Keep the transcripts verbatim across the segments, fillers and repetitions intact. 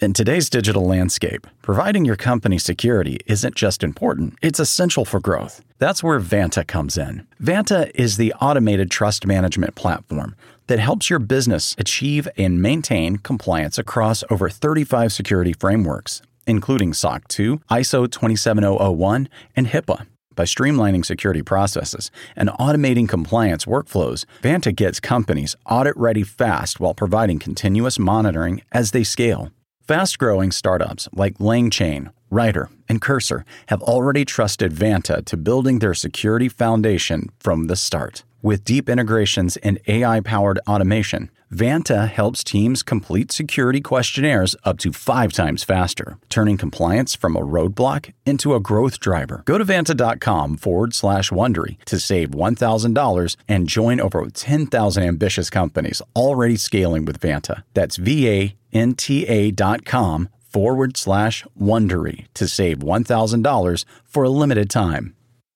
In today's digital landscape, providing your company security isn't just important, it's essential for growth. That's where Vanta comes in. Vanta is the automated trust management platform that helps your business achieve and maintain compliance across over thirty-five security frameworks, including S O C two, I S O twenty-seven thousand one, and HIPAA. By streamlining security processes and automating compliance workflows, Vanta gets companies audit-ready fast while providing continuous monitoring as they scale. Fast-growing startups like LangChain, Ryder, and Cursor have already trusted Vanta to building their security foundation from the start. With deep integrations and A I-powered automation, Vanta helps teams complete security questionnaires up to five times faster, turning compliance from a roadblock into a growth driver. Go to Vanta.com forward slash Wondery to save one thousand dollars and join over ten thousand ambitious companies already scaling with Vanta. That's V-A-N-T-A dot com forward slash Wondery to save one thousand dollars for a limited time.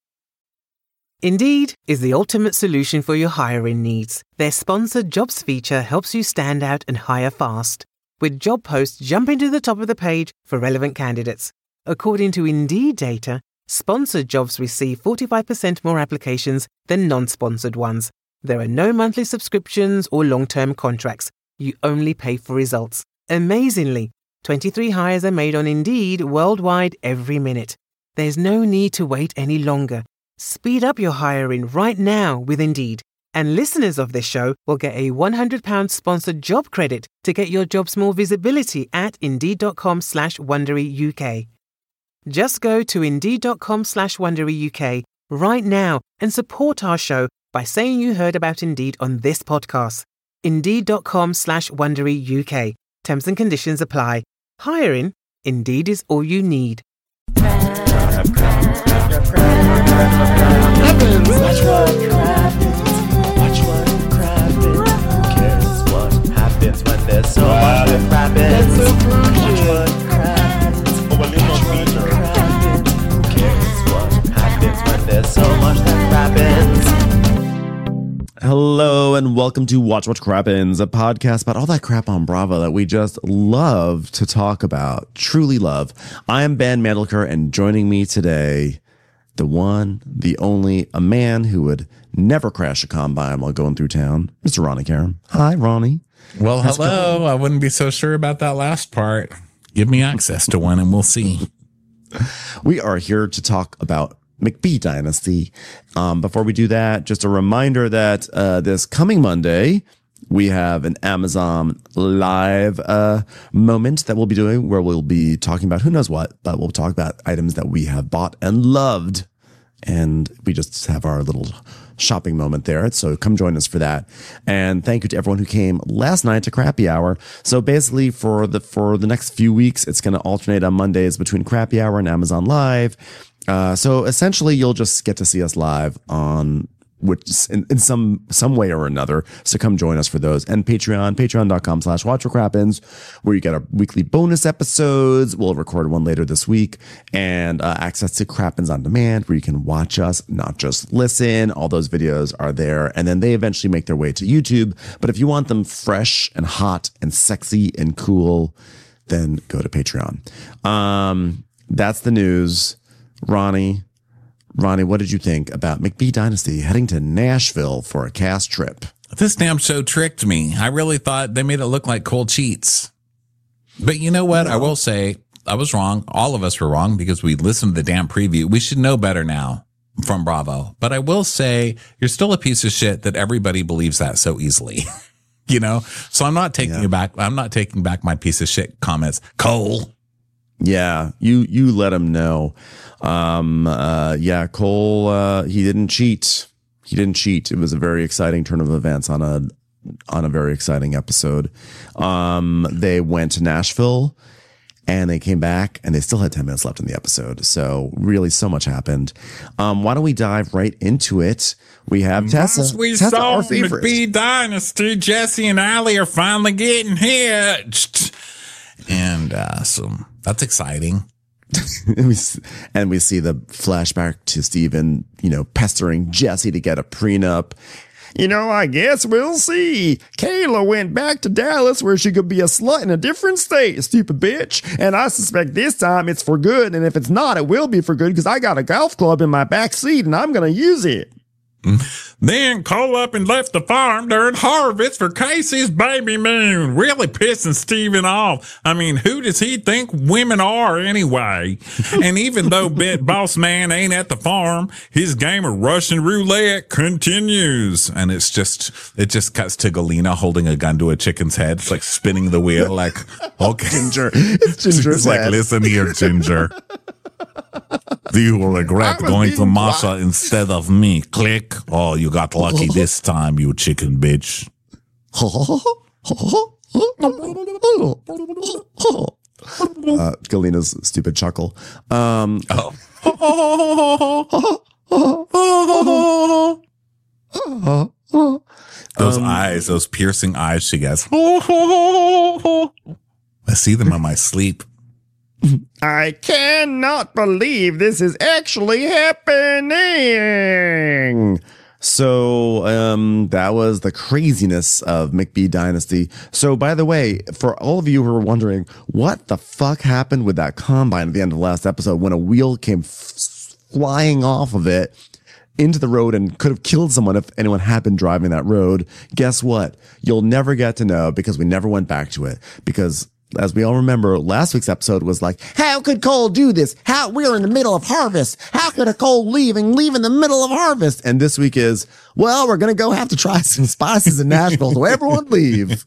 Indeed is the ultimate solution for your hiring needs. Their sponsored jobs feature helps you stand out and hire fast, with job posts jumping to the top of the page for relevant candidates. According to Indeed data, sponsored jobs receive forty-five percent more applications than non-sponsored ones. There are no monthly subscriptions or long-term contracts. You only pay for results. Amazingly, twenty-three hires are made on Indeed worldwide every minute. There's no need to wait any longer. Speed up your hiring right now with Indeed. And listeners of this show will get a one hundred pounds sponsored job credit to get your jobs more visibility at Indeed.com slash Wondery UK. Just go to Indeed.com slash Wondery UK right now and support our show by saying you heard about Indeed on this podcast. Indeed.com slash Wondery UK. Terms and conditions apply. Hiring, Indeed is all you need. Crappens. Watch what crappens. Watch what crappens. Who cares what happens when there's so much that crappens? Watch what crappens. Watch what crappens. Who cares what happens when there's so much that crappens? Hello and welcome to Watch What Crappens, a podcast about all that crap on Bravo that we just love to talk about, truly love. I am Ben Mandelker, and joining me today, the one, the only, a man who would never crash a combine while going through town, Mister Ronnie Karam. Hi, Ronnie. Well, How's hello. Going? I wouldn't be so sure about that last part. Give me access to one and we'll see. We are here to talk about McBee Dynasty. Um, before we do that, just a reminder that uh, this coming Monday, we have an Amazon live uh, moment that we'll be doing where we'll be talking about who knows what, but we'll talk about items that we have bought and loved. And we just have our little shopping moment there. So come join us for that. And thank you to everyone who came last night to Crappy Hour. So basically for the, for the next few weeks, it's going to alternate on Mondays between Crappy Hour and Amazon Live. Uh, so essentially you'll just get to see us live on which in, in some, some way or another. So come join us for those. And Patreon, patreon.com slash watch what crappens, where you get our weekly bonus episodes. We'll record one later this week, and uh, access to Crappens on Demand, where you can watch us, not just listen. All those videos are there. And then they eventually make their way to YouTube. But if you want them fresh and hot and sexy and cool, then go to Patreon. Um, that's the news. Ronnie, Ronnie, what did you think about McBee Dynasty heading to Nashville for a cast trip? This damn show tricked me. I really thought they made it look like cold cheats. But you know what? No. I will say I was wrong. All of us were wrong because we listened to the damn preview. We should know better now from Bravo. But I will say you're still a piece of shit that everybody believes that so easily. You know? So I'm not taking yeah. it back. I'm not taking back my piece of shit comments. Cole. Yeah, you you let him know. Um, uh, yeah, Cole, uh, he didn't cheat. He didn't cheat. It was a very exciting turn of events on a on a very exciting episode. Um, they went to Nashville and they came back and they still had ten minutes left in the episode. So really, so much happened. Um, why don't we dive right into it? We have Tessa. Once we Tessa, saw our favorite. McBee Dynasty, Jesse and Allie are finally getting hitched. And uh, so that's exciting. and, we, and we see the flashback to Steven, you know, pestering Jesse to get a prenup. You know, I guess we'll see. Kayla went back to Dallas where she could be a slut in a different state, stupid bitch. And I suspect this time it's for good. And if it's not, it will be for good because I got a golf club in my back seat and I'm going to use it. Then Cole up and left the farm during harvest for Casey's baby moon, really pissing Steven off. I mean, who does he think women are anyway? And even though Bit Boss Man ain't at the farm, his game of Russian roulette continues. And it's just, it just cuts to Galena holding a gun to a chicken's head. It's like spinning the wheel, like, okay. Ginger. It's Ginger's It's like, head. listen here, Ginger. You will regret I was going to being Masha quiet. instead of me. Click. Oh, you got lucky this time, you chicken bitch. uh, Galena's stupid chuckle. Um, Those eyes, those piercing eyes she gets. I see them in my sleep. I cannot believe this is actually happening. So um, that was the craziness of McBee Dynasty. So by the way, for all of you who are wondering, what the fuck happened with that combine at the end of the last episode when a wheel came f- flying off of it into the road and could have killed someone if anyone had been driving that road? Guess what? You'll never get to know because we never went back to it. Because as we all remember, last week's episode was like, how could Cole do this? How we're in the middle of harvest. How could a Cole leave and leave in the middle of harvest? And this week is, well, we're going to go have to try some spices in Nashville. So everyone leave.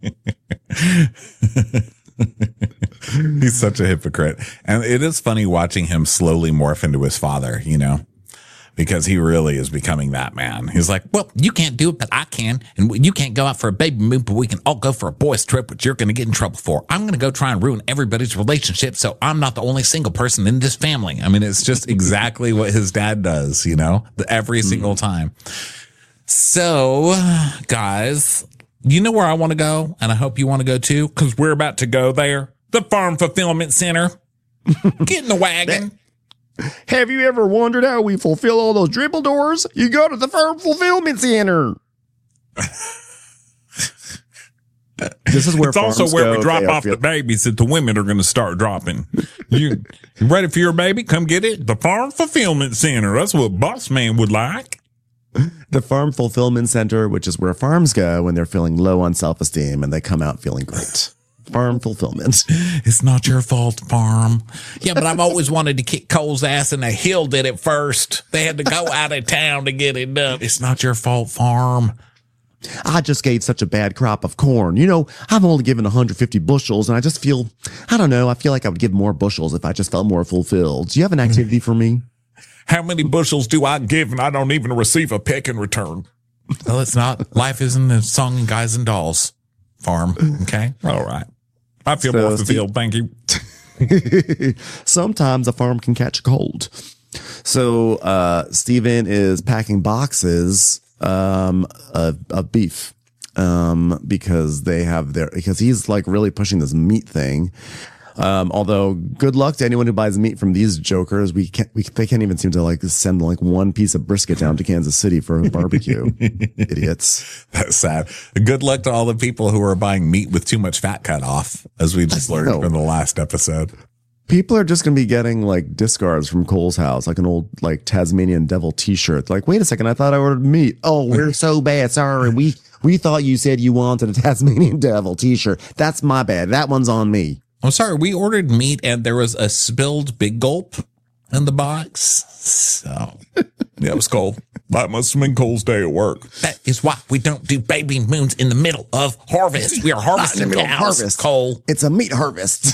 He's such a hypocrite. And it is funny watching him slowly morph into his father, you know, because he really is becoming that man. He's like, well, you can't do it, but I can. And you can't go out for a baby moon, but we can all go for a boys trip, which you're going to get in trouble for. I'm going to go try and ruin everybody's relationship. So I'm not the only single person in this family. I mean, it's just exactly what his dad does, you know, every single time. So guys, you know where I want to go, and I hope you want to go too, because we're about to go there. The Farm Fulfillment Center. Get in the wagon. Have you ever wondered how we fulfill all those dribble doors? You go to the Farm Fulfillment Center. This is where It's also farms where go. we drop They are off feel- the babies that the women are going to start dropping. You, you ready for your baby? Come get it. The Farm Fulfillment Center. That's what Boss Man would like. The Farm Fulfillment Center, which is where farms go when they're feeling low on self-esteem and they come out feeling great. Farm Fulfillment. It's not your fault, Farm. Yeah, but I've always wanted to kick Cole's ass, and the Hill did it first. They had to go out of town to get it done. It's not your fault, Farm. I just gave such a bad crop of corn. You know, I've only given one hundred fifty bushels, and I just feel, I don't know, I feel like I would give more bushels if I just felt more fulfilled. Do you have an activity for me? How many bushels do I give, and I don't even receive a peck in return? Well, it's not. Life isn't a song of guys and dolls, Farm. Okay? All right. I feel So, more fulfilled. Thank you. Sometimes a farm can catch a cold. So uh, Steven is packing boxes um, of, of beef um, because they have their because he's like really pushing this meat thing. Um, although good luck to anyone who buys meat from these jokers. We can't, we, they can't even seem to like send like one piece of brisket down to Kansas City for a barbecue. Idiots. That's sad. Good luck to all the people who are buying meat with too much fat cut off, as we just learned know. from the last episode. People are just going to be getting like discards from Cole's house, like an old like Tasmanian devil t-shirt. Like, wait a second, I thought I ordered meat. Oh, we're so bad. Sorry. We, we thought you said you wanted a Tasmanian devil t-shirt. That's my bad. That one's on me. I'm sorry. We ordered meat and there was a spilled big gulp in the box. So yeah, it was Cole. That must have been Cole's day at work. That is why we don't do baby moons in the middle of harvest. We are harvesting middle of cows, harvest. Cole. It's a meat harvest.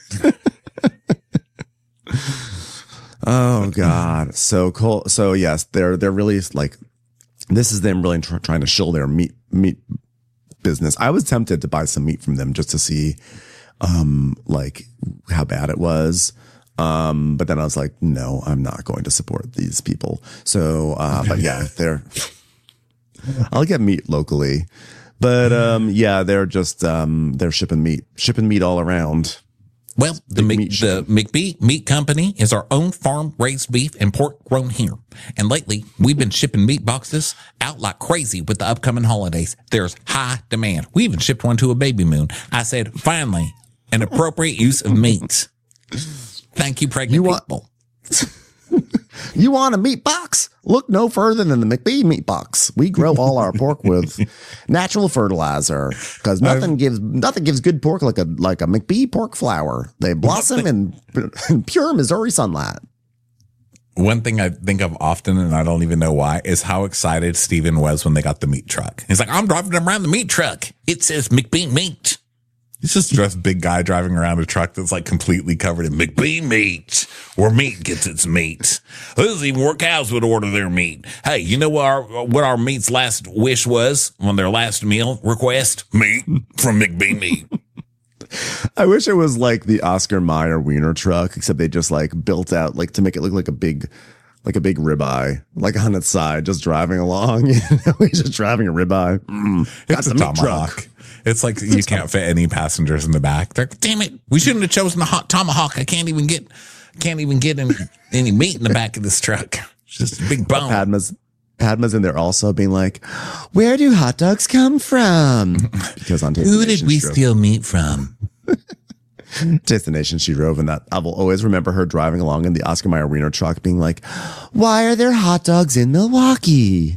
Oh God. So Cole. So yes, they're, they're really like, this is them really tr- trying to shill their meat, meat business. I was tempted to buy some meat from them just to see, um, like how bad it was. Um, but then I was like, no, I'm not going to support these people. So, uh, but yeah, they're, I'll get meat locally, but, um, yeah, they're just, um, they're shipping meat, shipping meat all around. Well, the, Big Mc, meat the McBee Meat Company is our own farm-raised beef and pork grown here. And lately, we've been shipping meat boxes out like crazy with the upcoming holidays. There's high demand. We even shipped one to a baby moon. I said, finally, an appropriate use of meat. Thank you, pregnant You want- people. You want a meat box? Look no further than the McBee meat box. We grow all our pork with natural fertilizer because nothing gives nothing gives good pork like a like a McBee pork flour. They blossom in, in pure Missouri sunlight. One thing I think of often, and I don't even know why, is how excited Steven was when they got the meat truck. He's like, I'm driving around the meat truck. It says McBee Meat. He's just dressed big guy driving around a truck that's like completely covered in McBee meat, where meat gets its meat. This is even where cows would order their meat. Hey, you know what our, what our meat's last wish was on their last meal request? Meat from McBee Meat. I wish it was like the Oscar Mayer wiener truck, except they just like built out like to make it look like a big, like a big ribeye, like on its side, just driving along. You know, he's just driving a ribeye. Mm, got It's a the meat tomahawk. truck. It's like you can't fit any passengers in the back. They're like, damn it, we shouldn't have chosen the hot tomahawk. I can't even get, can't even get any, any meat in the back of this truck. It's just a big bone. Padma's Padma's in there also being like, where do hot dogs come from? Because on Taste the Who did Nation we she drove- steal meat from? Taste the Nation she drove, and that I will always remember her driving along in the Oscar Mayer wiener truck being like, why are there hot dogs in Milwaukee?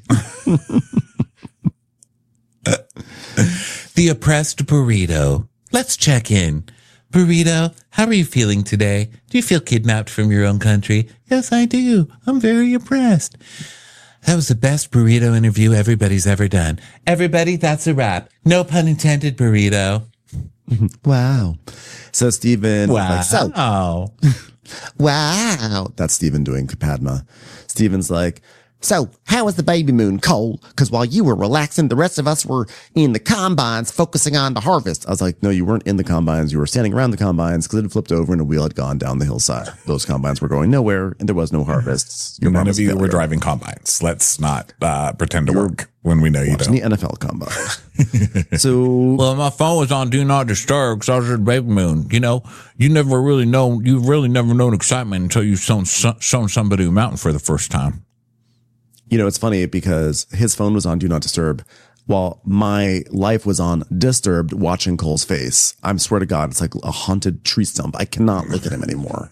The oppressed burrito. Let's check in. Burrito, how are you feeling today? Do you feel kidnapped from your own country? Yes, I do. I'm very oppressed. That was the best burrito interview everybody's ever done. Everybody, that's a wrap. No pun intended, burrito. Wow. So Stephen, like, so Wow. wow. That's Stephen doing Padma. Stephen's like, so how was the baby moon, Cole? Because while you were relaxing, the rest of us were in the combines focusing on the harvest. I was like, no, you weren't in the combines. You were standing around the combines because it had flipped over and a wheel had gone down the hillside. Those combines were going nowhere and there was no harvests. Your None mom of was a you were failure. driving combines. Let's not uh, pretend to work when we know you Watching don't. the N F L combine. So Well, my phone was on Do Not Disturb because I was at the baby moon. You know, you never really know, you've really never known excitement until you've shown, shown somebody a mountain for the first time. you know, it's funny because his phone was on Do Not Disturb while my life was on Disturbed watching Cole's face. I swear to God, it's like a haunted tree stump. I cannot look at him anymore.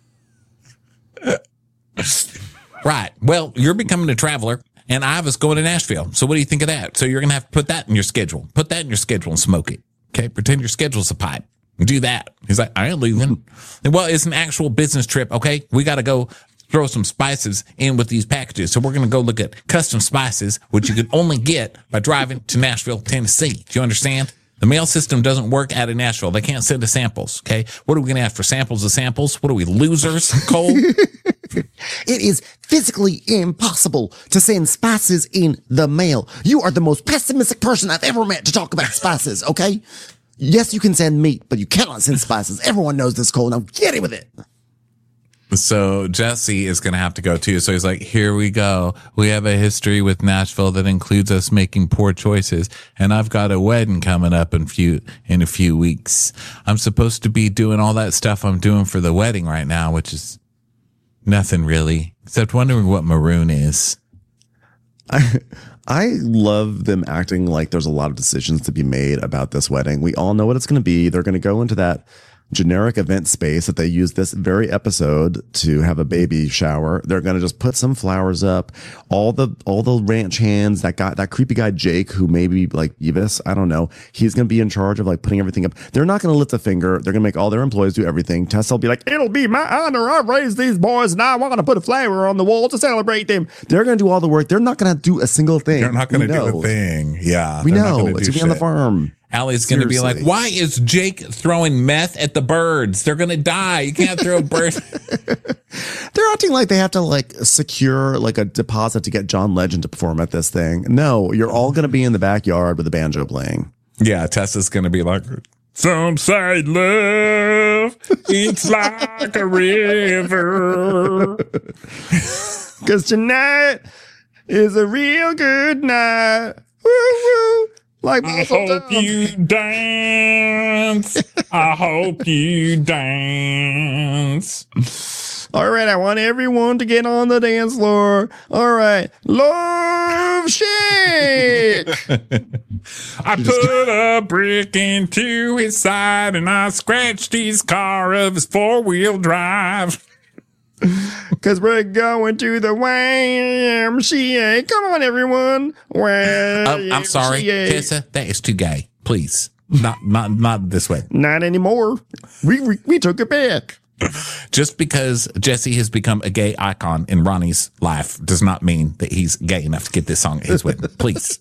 Right. Well, you're becoming a traveler and I was going to Nashville. So what do you think of that? So you're going to have to put that in your schedule. Put that in your schedule and smoke it. Okay. Pretend your schedule's a pipe. Do that. He's like, I ain't leaving. Well, it's an actual business trip. Okay. We got to go throw some spices in with these packages. So we're going to go look at custom spices, which you can only get by driving to Nashville, Tennessee. Do you understand? The mail system doesn't work out of Nashville. They can't send us samples. Okay. What are we going to have for samples of samples? What are we, losers, Cole? It is physically impossible to send spices in the mail. You are the most pessimistic person I've ever met to talk about spices, okay? Yes, you can send meat, but you cannot send spices. Everyone knows this, Cole. Now get it with it. So Jesse is going to have to go too. So he's like, here we go. We have a history with Nashville that includes us making poor choices. And I've got a wedding coming up in few, in a few weeks. I'm supposed to be doing all that stuff I'm doing for the wedding right now, which is nothing really, except wondering what maroon is. I, I love them acting like there's a lot of decisions to be made about this wedding. We all know what it's going to be. They're going to go into that generic event space that they use this very episode to have a baby shower. They're going to just put some flowers up. All the, all the ranch hands, that guy, that creepy guy, Jake, who maybe like Evis, I don't know. He's going to be in charge of like putting everything up. They're not going to lift a finger. They're going to make all their employees do everything. Tessa will be like, it'll be my honor. I raised these boys and I want to put a flower on the wall to celebrate them. They're going to do all the work. They're not going to do a single thing. They're not going to We do know. the thing. Yeah. We they're not know. gonna It's do going to be on the shit. farm. Allie's going to be like, Seriously. why is Jake throwing meth at the birds? They're going to die. You can't throw birds. They're acting like they have to like secure like a deposit to get John Legend to perform at this thing. No, you're all going to be in the backyard with the banjo playing. Yeah, Tessa's going to be like, some say love, it's like a river. Because tonight is a real good night. Woo, woo. Like I hope you dance. I hope you dance. All right, I want everyone to get on the dance floor. All right, love shake. I put a brick into his side and I scratched his car of his four-wheel drive. Cause we're going to the Y M C A. Come on, everyone. Oh, I'm sorry, Tessa. That is too gay. Please, not not not this way. Not anymore. We we, we took it back. Just because Jesse has become a gay icon in Ronnie's life does not mean that he's gay enough to get this song at his wedding. Please.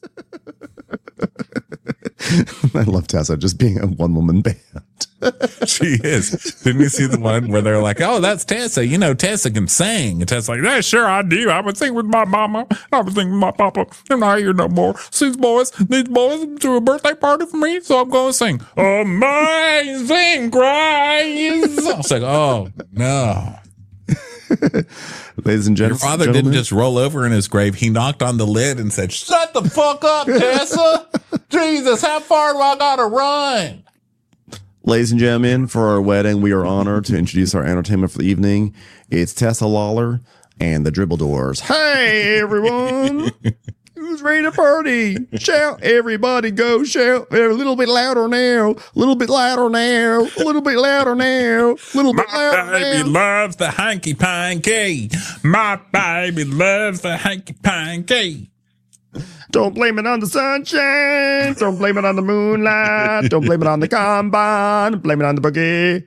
I love Tessa just being a one woman band. She is. Didn't you see the one where they're like, oh, that's Tessa. You know, Tessa can sing. And Tessa's like, yeah, sure I do. I would sing with my mama. I would sing with my papa. I'm not here no more. These boys, these boys threw a birthday party for me, so I'm going to sing Amazing Grace. I was like, oh, no. Ladies and gentlemen, your father didn't just roll over in his grave. He knocked on the lid and said, shut the fuck up, Tessa. Jesus, how far do I got to run? Ladies and gentlemen, for our wedding, we are honored to introduce our entertainment for the evening. It's Tessa Lawler and the Dribble Doors. Hey, everyone. Who's ready to party? Shout. Everybody go shout. A little bit louder now. A little bit louder now. A little bit louder now. A little bit louder My baby now. loves the hanky panky. My baby loves the hanky panky. Don't blame it on the sunshine. Don't blame it on the moonlight. Don't blame it on the combine. Blame it on the boogie.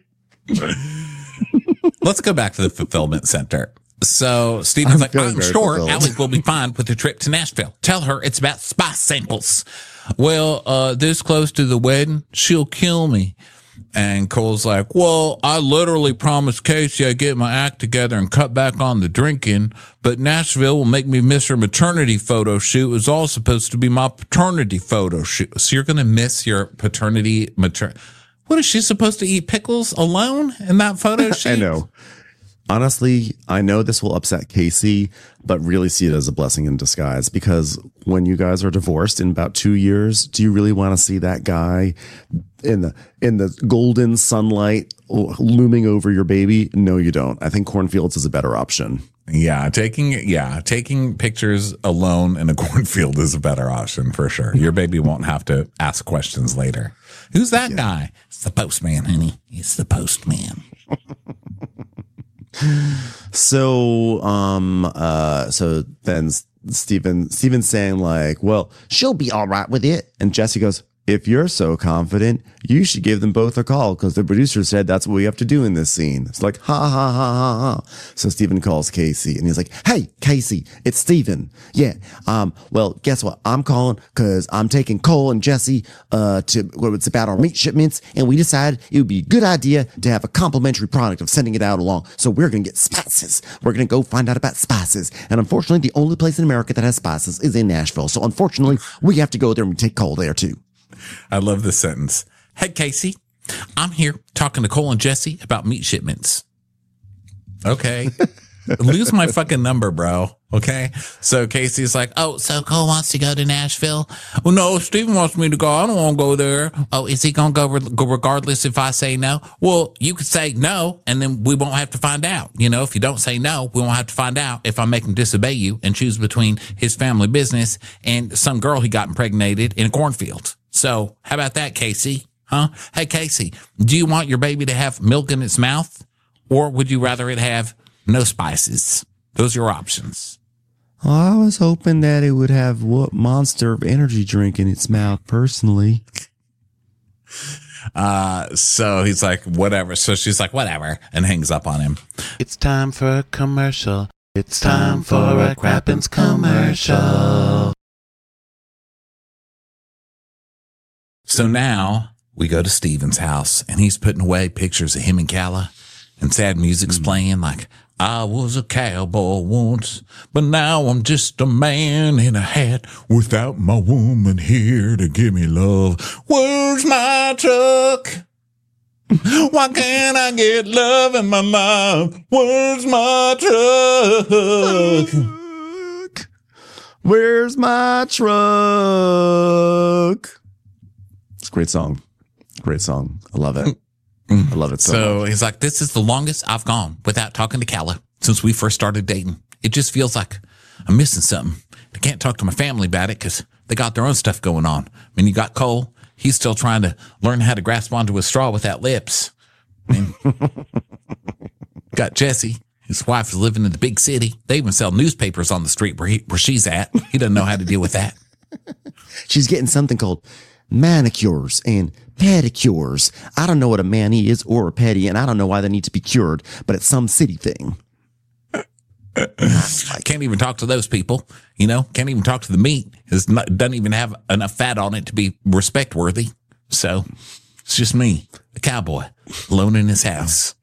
Let's go back to the fulfillment center. So Stephen's I'm like, feeling I'm very sure fulfilled. Alec will be fine with the trip to Nashville. Tell her it's about spice samples. Well, uh, this close to the wedding, she'll kill me. And Cole's like, well, I literally promised Casey I'd get my act together and cut back on the drinking, but Nashville will make me miss her maternity photo shoot. It was all supposed to be my paternity photo shoot. So you're going to miss your paternity mater. What is she supposed to eat pickles alone in that photo shoot? I know. Honestly, I know this will upset Casey, but really see it as a blessing in disguise, because when you guys are divorced in about two years, do you really want to see that guy in the in the golden sunlight looming over your baby? No, you don't. I think cornfields is a better option. Yeah, taking yeah, taking pictures alone in a cornfield is a better option for sure. Your baby won't have to ask questions later. Who's that yeah. guy? It's the postman, honey. It's the postman. So, um, uh, so then Stephen, Stephen's saying like, well, she'll be all right with it. And Jesse goes, if you're so confident, you should give them both a call, because the producer said that's what we have to do in this scene. It's like, ha, ha, ha, ha, ha. So Stephen calls Casey and he's like, hey, Casey, it's Stephen. Yeah. Um, well, guess what? I'm calling because I'm taking Cole and Jesse, uh, to what it's about our meat shipments. And we decided it would be a good idea to have a complimentary product of sending it out along. So we're going to get spices. We're going to go find out about spices. And unfortunately, the only place in America that has spices is in Nashville. So unfortunately, we have to go there and take Cole there too. I love this sentence. Hey, Casey, I'm here talking to Cole and Jesse about meat shipments. Okay. Lose my fucking number, bro. Okay. So Casey's like, oh, so Cole wants to go to Nashville? Well, no, Stephen wants me to go. I don't want to go there. Oh, is he going to go, re- go regardless if I say no? Well, you could say no, and then we won't have to find out. You know, if you don't say no, we won't have to find out if I make him disobey you and choose between his family business and some girl he got impregnated in a cornfield. So how about that, Casey? Huh? Hey, Casey, do you want your baby to have milk in its mouth, or would you rather it have no spices? Those are your options. Well, I was hoping that it would have what Monster energy drink in its mouth personally. Uh, so he's like, whatever. So she's like, whatever, and hangs up on him. It's time for a commercial. It's time for a Crappens commercial. So now we go to Stephen's house, and he's putting away pictures of him and Calla, and sad music's mm. playing like, I was a cowboy once, but now I'm just a man in a hat without my woman here to give me love. Where's my truck? Why can't I get love in my life? Where's my truck? Where's my truck? Great song. Great song. I love it. I love it so, So much. he's like, this is the longest I've gone without talking to Calla since we first started dating. It just feels like I'm missing something. I can't talk to my family about it because they got their own stuff going on. I mean, you got Cole. He's still trying to learn how to grasp onto a straw without lips. I mean, got Jesse. His wife is living in the big city. They even sell newspapers on the street where he, where she's at. He doesn't know how to deal with that. She's getting something called manicures and pedicures. I don't know what a mani is or a pedi, and I don't know why they need to be cured, but it's some city thing. Can't even talk to those people, you know, can't even talk to the meat. It doesn't even have enough fat on it to be respect worthy. So it's just me, a cowboy, alone in his house.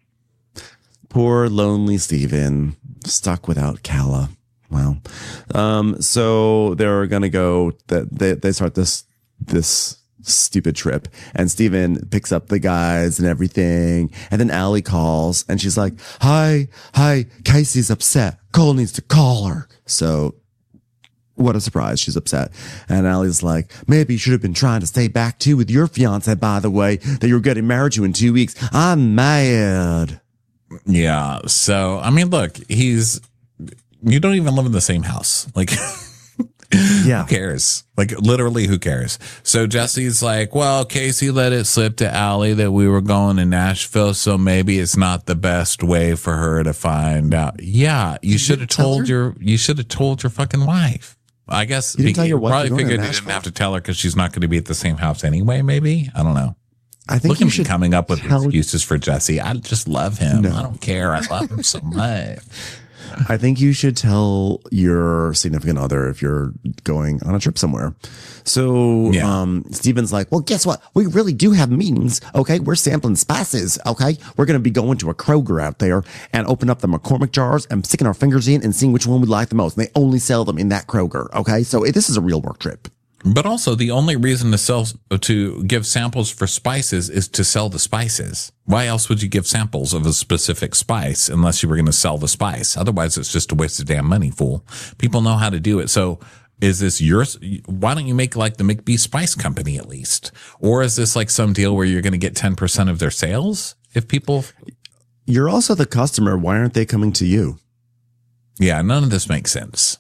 Poor lonely Steven, stuck without Calla. Wow. Um, so they're gonna go. That they they start this this stupid trip, and Steven picks up the guys and everything, and then Allie calls, and she's like, "Hi, hi, Casey's upset. Cole needs to call her." So. What a surprise. She's upset. And Allie's like, maybe you should have been trying to stay back too with your fiance, by the way, that you're getting married to in two weeks. I'm mad. Yeah. So, I mean, look, he's, you don't even live in the same house. Like, Yeah. who cares? Like, literally, who cares? So Jesse's like, well, Casey let it slip to Allie that we were going to Nashville, so maybe it's not the best way for her to find out. Yeah, you should have told your, you should have told your fucking wife. I guess You didn't tell your wife probably you're going to figured he didn't Nashville? have to tell her because she's not going to be at the same house anyway, maybe. I don't know. I think Look you at me should coming up with tell- excuses for Jesse. I just love him. No. I don't care. I love him so much. I think you should tell your significant other if you're going on a trip somewhere. So, Yeah. um, Steven's like, well, guess what? We really do have meetings. Okay. We're sampling spices. Okay. We're going to be going to a Kroger out there and open up the McCormick jars and sticking our fingers in and seeing which one we like the most. And they only sell them in that Kroger. Okay. So this is a real work trip. But also, the only reason to sell, to give samples for spices is to sell the spices. Why else would you give samples of a specific spice unless you were going to sell the spice? Otherwise, it's just a waste of damn money, fool. People know how to do it. So is this yours? Why don't you make like the McBee Spice Company at least? Or is this like some deal where you're going to get ten percent of their sales if people? You're also the customer. Why aren't they coming to you? Yeah, none of this makes sense.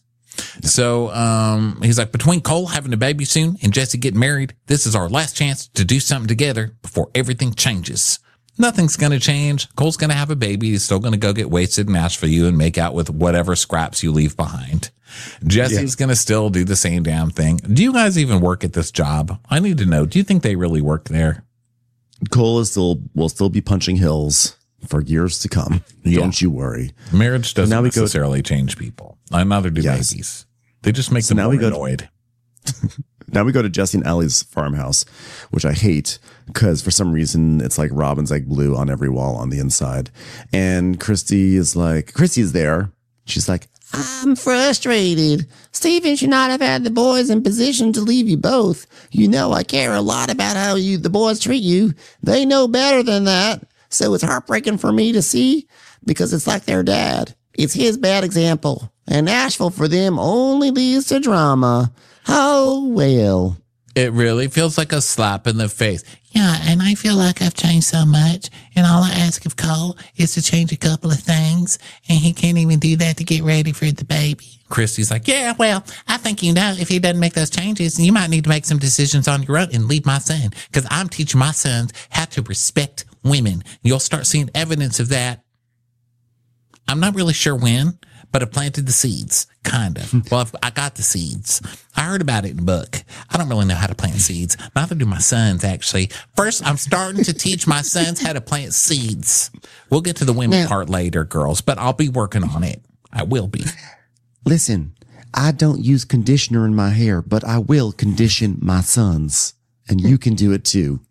So um, he's like, between Cole having a baby soon and Jesse getting married, this is our last chance to do something together before everything changes. Nothing's going to change. Cole's going to have a baby. He's still going to go get wasted and ask for you and make out with whatever scraps you leave behind. Jesse's going to still do the same damn thing. Do you guys even work at this job? I need to know. Do you think they really work there? Cole is still will still be punching hills for years to come. Yeah. Don't you worry. Marriage doesn't now we go- necessarily change people. Neither do Yes. babies. They just make So them now more we go to- annoyed. Now we go to Jesse and Allie's farmhouse, which I hate because for some reason it's like Robin's egg blue on every wall on the inside. And Christy is like, Christy's there. She's like, I'm frustrated. Steven should not have had the boys in position to leave you both. You know, I care a lot about how you, the boys treat you. They know better than that. So it's heartbreaking for me to see because it's like their dad. It's his bad example. And Nashville for them only leads to drama. Oh, well. It really feels like a slap in the face. Yeah, and I feel like I've changed so much, and all I ask of Cole is to change a couple of things, and he can't even do that to get ready for the baby. Christy's like, yeah, well, I think, you know, if he doesn't make those changes, you might need to make some decisions on your own and leave my son, because I'm teaching my sons how to respect women. You'll start seeing evidence of that. I'm not really sure when, but I planted the seeds, kind of. Well, I've, I got the seeds. I heard about it in a book. I don't really know how to plant seeds. Neither do my sons, actually. First, I'm starting to teach my sons how to plant seeds. We'll get to the women Now- part later, girls, but I'll be working on it. I will be. Listen, I don't use conditioner in my hair, but I will condition my sons. And you can do it too.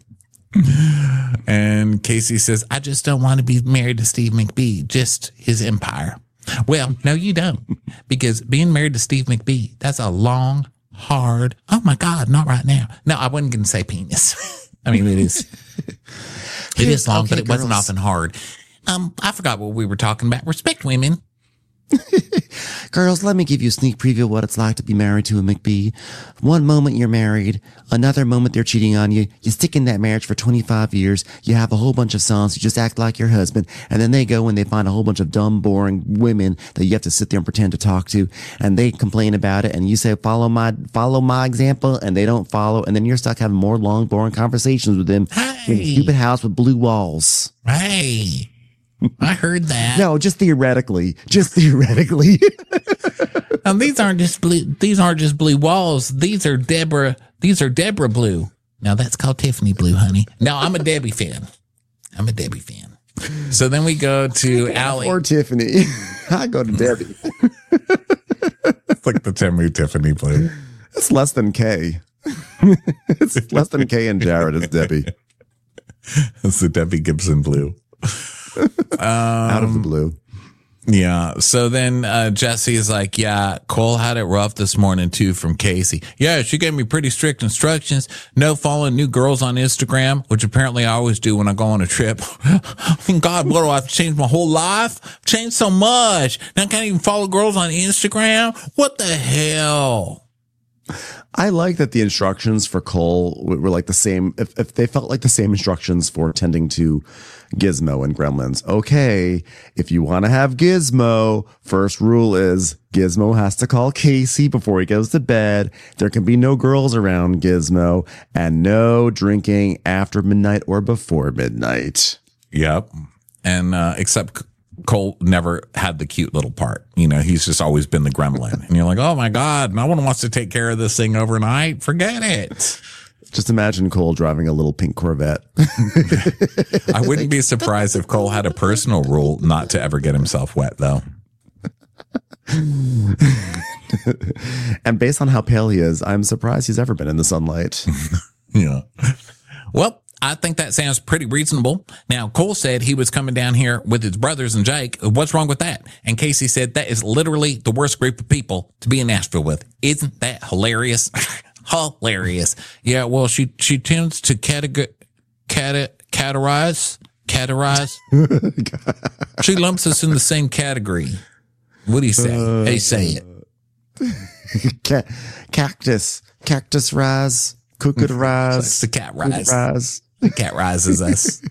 And Casey says, I just don't want to be married to Steve McBee, just his empire. Well, no, you don't. Because being married to Steve McBee, that's a long, hard, oh my God, not right now. No, I wasn't going to say penis. I mean, it is, it is long, Okay, but it wasn't girls. often hard. Um, I forgot what we were talking about. Respect women. Girls, let me give you a sneak preview of what it's like to be married to a McBee. One moment you're married, another moment they're cheating on you. You stick in that marriage for twenty-five years. You have a whole bunch of songs. You just act like your husband. And then they go and they find a whole bunch of dumb, boring women that you have to sit there and pretend to talk to. And they complain about it. And you say, follow my, follow my example. And they don't follow. And then you're stuck having more long, boring conversations with them in a stupid house with blue walls. Hey. I heard that. No, just theoretically. Just theoretically. Um, these aren't just blue. These aren't just blue walls. These are Deborah. These are Deborah blue. Now that's called Tiffany blue, honey. No, I'm a Debbie fan. I'm a Debbie fan. So then we go to Allie or Tiffany. I go to Debbie. It's like the Temu Tiffany blue. It's less than K. It's less than K and Jared is Debbie. It's the Debbie Gibson blue. Um, Out of the blue. Yeah. So then uh, Jesse is like, yeah, Cole had it rough this morning too from Casey. Yeah, she gave me pretty strict instructions. No following new girls on Instagram, which apparently I always do when I go on a trip. God, what do I have to change my whole life? Changed so much. Now I can't even follow girls on Instagram. What the hell? I like that the instructions for Cole were like the same. If, if they felt like the same instructions for tending to Gizmo and Gremlins. Okay, if you want to have Gizmo, first rule is Gizmo has to call Casey before he goes to bed. There can be no girls around Gizmo and no drinking after midnight or before midnight. Yep. And uh, except Cole never had the cute little part. You know, he's just always been the gremlin. And you're like, oh my God, no one wants to take care of this thing overnight. Forget it. Just imagine Cole driving a little pink Corvette. I wouldn't be surprised if Cole had a personal rule not to ever get himself wet, though. And based on how pale he is, I'm surprised he's ever been in the sunlight. Yeah. Well, I think that sounds pretty reasonable. Now, Cole said he was coming down here with his brothers and Jake. What's wrong with that? And Casey said that is literally the worst group of people to be in Nashville with. Isn't that hilarious? Hilarious. Yeah, well, she, she tends to categorize, cate, categorize, categorize. She lumps us in the same category. What do you say? Uh, How do you say it? Ca- cactus, cactus rise, cuckoo rise. The cat rise. rise. The cat rises us.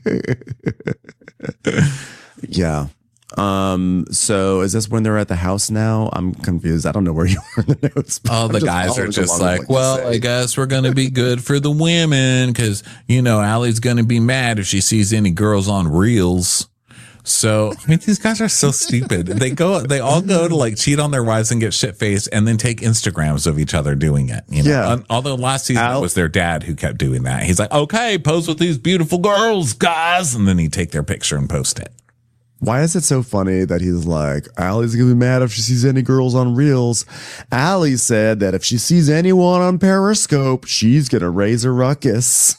Yeah. Um, so is this when they're at the house now? I'm confused. I don't know where you are in the notes. Oh, the guys are just like, well, I guess we're going to be good for the women because, you know, Allie's going to be mad if she sees any girls on Reels. So, I mean, these guys are so stupid. They go, they all go to like cheat on their wives and get shit faced and then take Instagrams of each other doing it. You know? Yeah. Although last season Al- it was their dad who kept doing that. He's like, okay, pose with these beautiful girls, guys. And then he'd take their picture and post it. Why is it so funny that he's like, Allie's going to be mad if she sees any girls on Reels? Allie said that if she sees anyone on Periscope, she's going to raise a ruckus.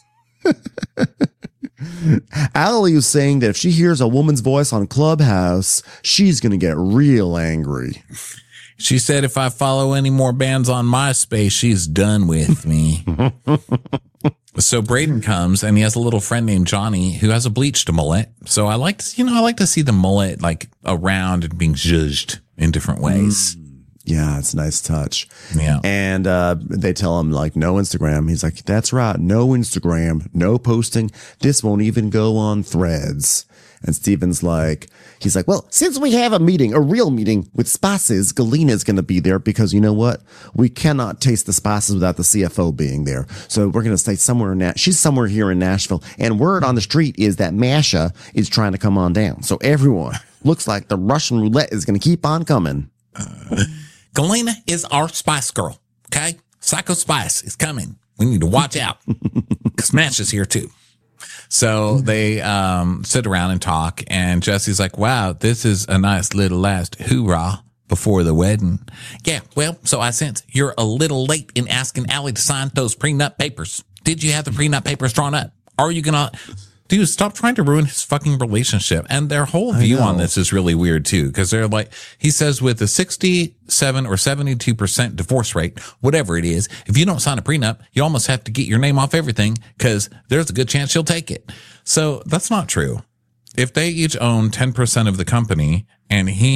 Allie was saying that if she hears a woman's voice on Clubhouse, she's going to get real angry. She said if I follow any more bands on MySpace, she's done with me. So Braden comes and he has a little friend named Johnny who has a bleached mullet. So I like to, you know, I like to see the mullet like around and being judged in different ways. Mm. Yeah, it's a nice touch. Yeah. And uh, they tell him, like, no Instagram. He's like, that's right. No Instagram, no posting. This won't even go on Threads. And Steven's like, he's like, well, since we have a meeting, a real meeting with spices, Galina's going to be there because you know what? We cannot taste the spices without the C F O being there. So we're going to stay somewhere in that. She's somewhere here in Nashville. And word on the street is that Masha is trying to come on down. So everyone looks like the Russian roulette is going to keep on coming. Uh, Galina is our spice girl. Okay. Psycho Spice is coming. We need to watch out because Mash is here too. So they um, sit around and talk, and Jesse's like, wow, this is a nice little last hoorah before the wedding. Yeah, well, so I sense you're a little late in asking Allie to sign those prenup papers. Did you have the prenup papers drawn up? Are you going to... Dude, stop trying to ruin his fucking relationship. And their whole view on this is really weird too, because they're like, he says with a sixty-seven or seventy-two percent divorce rate, whatever it is, if you don't sign a prenup, you almost have to get your name off everything because there's a good chance she'll take it. So that's not true. If they each own ten percent of the company and he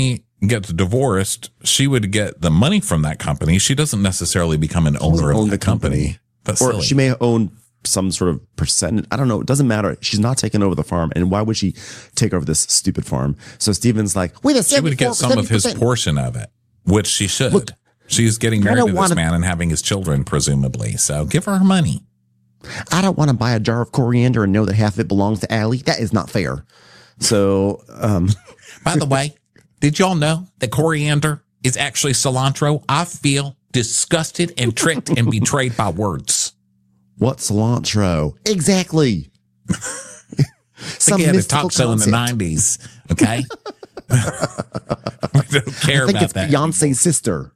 gets divorced, she would get the money from that company. She doesn't necessarily become an owner of own the the company. company. That's Or silly. she may own some sort of percentage. I don't know. It doesn't matter. She's not taking over the farm. And why would she take over this stupid farm? So Steven's like, wait a she would get some of his portion of it, which she should. Look, She's getting I married don't to this wanna- man and having his children, presumably. So give her her money. I don't want to buy a jar of coriander and know that half of it belongs to Allie. That is not fair. So, um, By the way, did y'all know that coriander is actually cilantro? I feel disgusted and tricked and betrayed by words. what cilantro? Exactly. Some They had a mystical talk show in the concept. nineties, okay? We don't care I think about it's that. Beyonce's sister.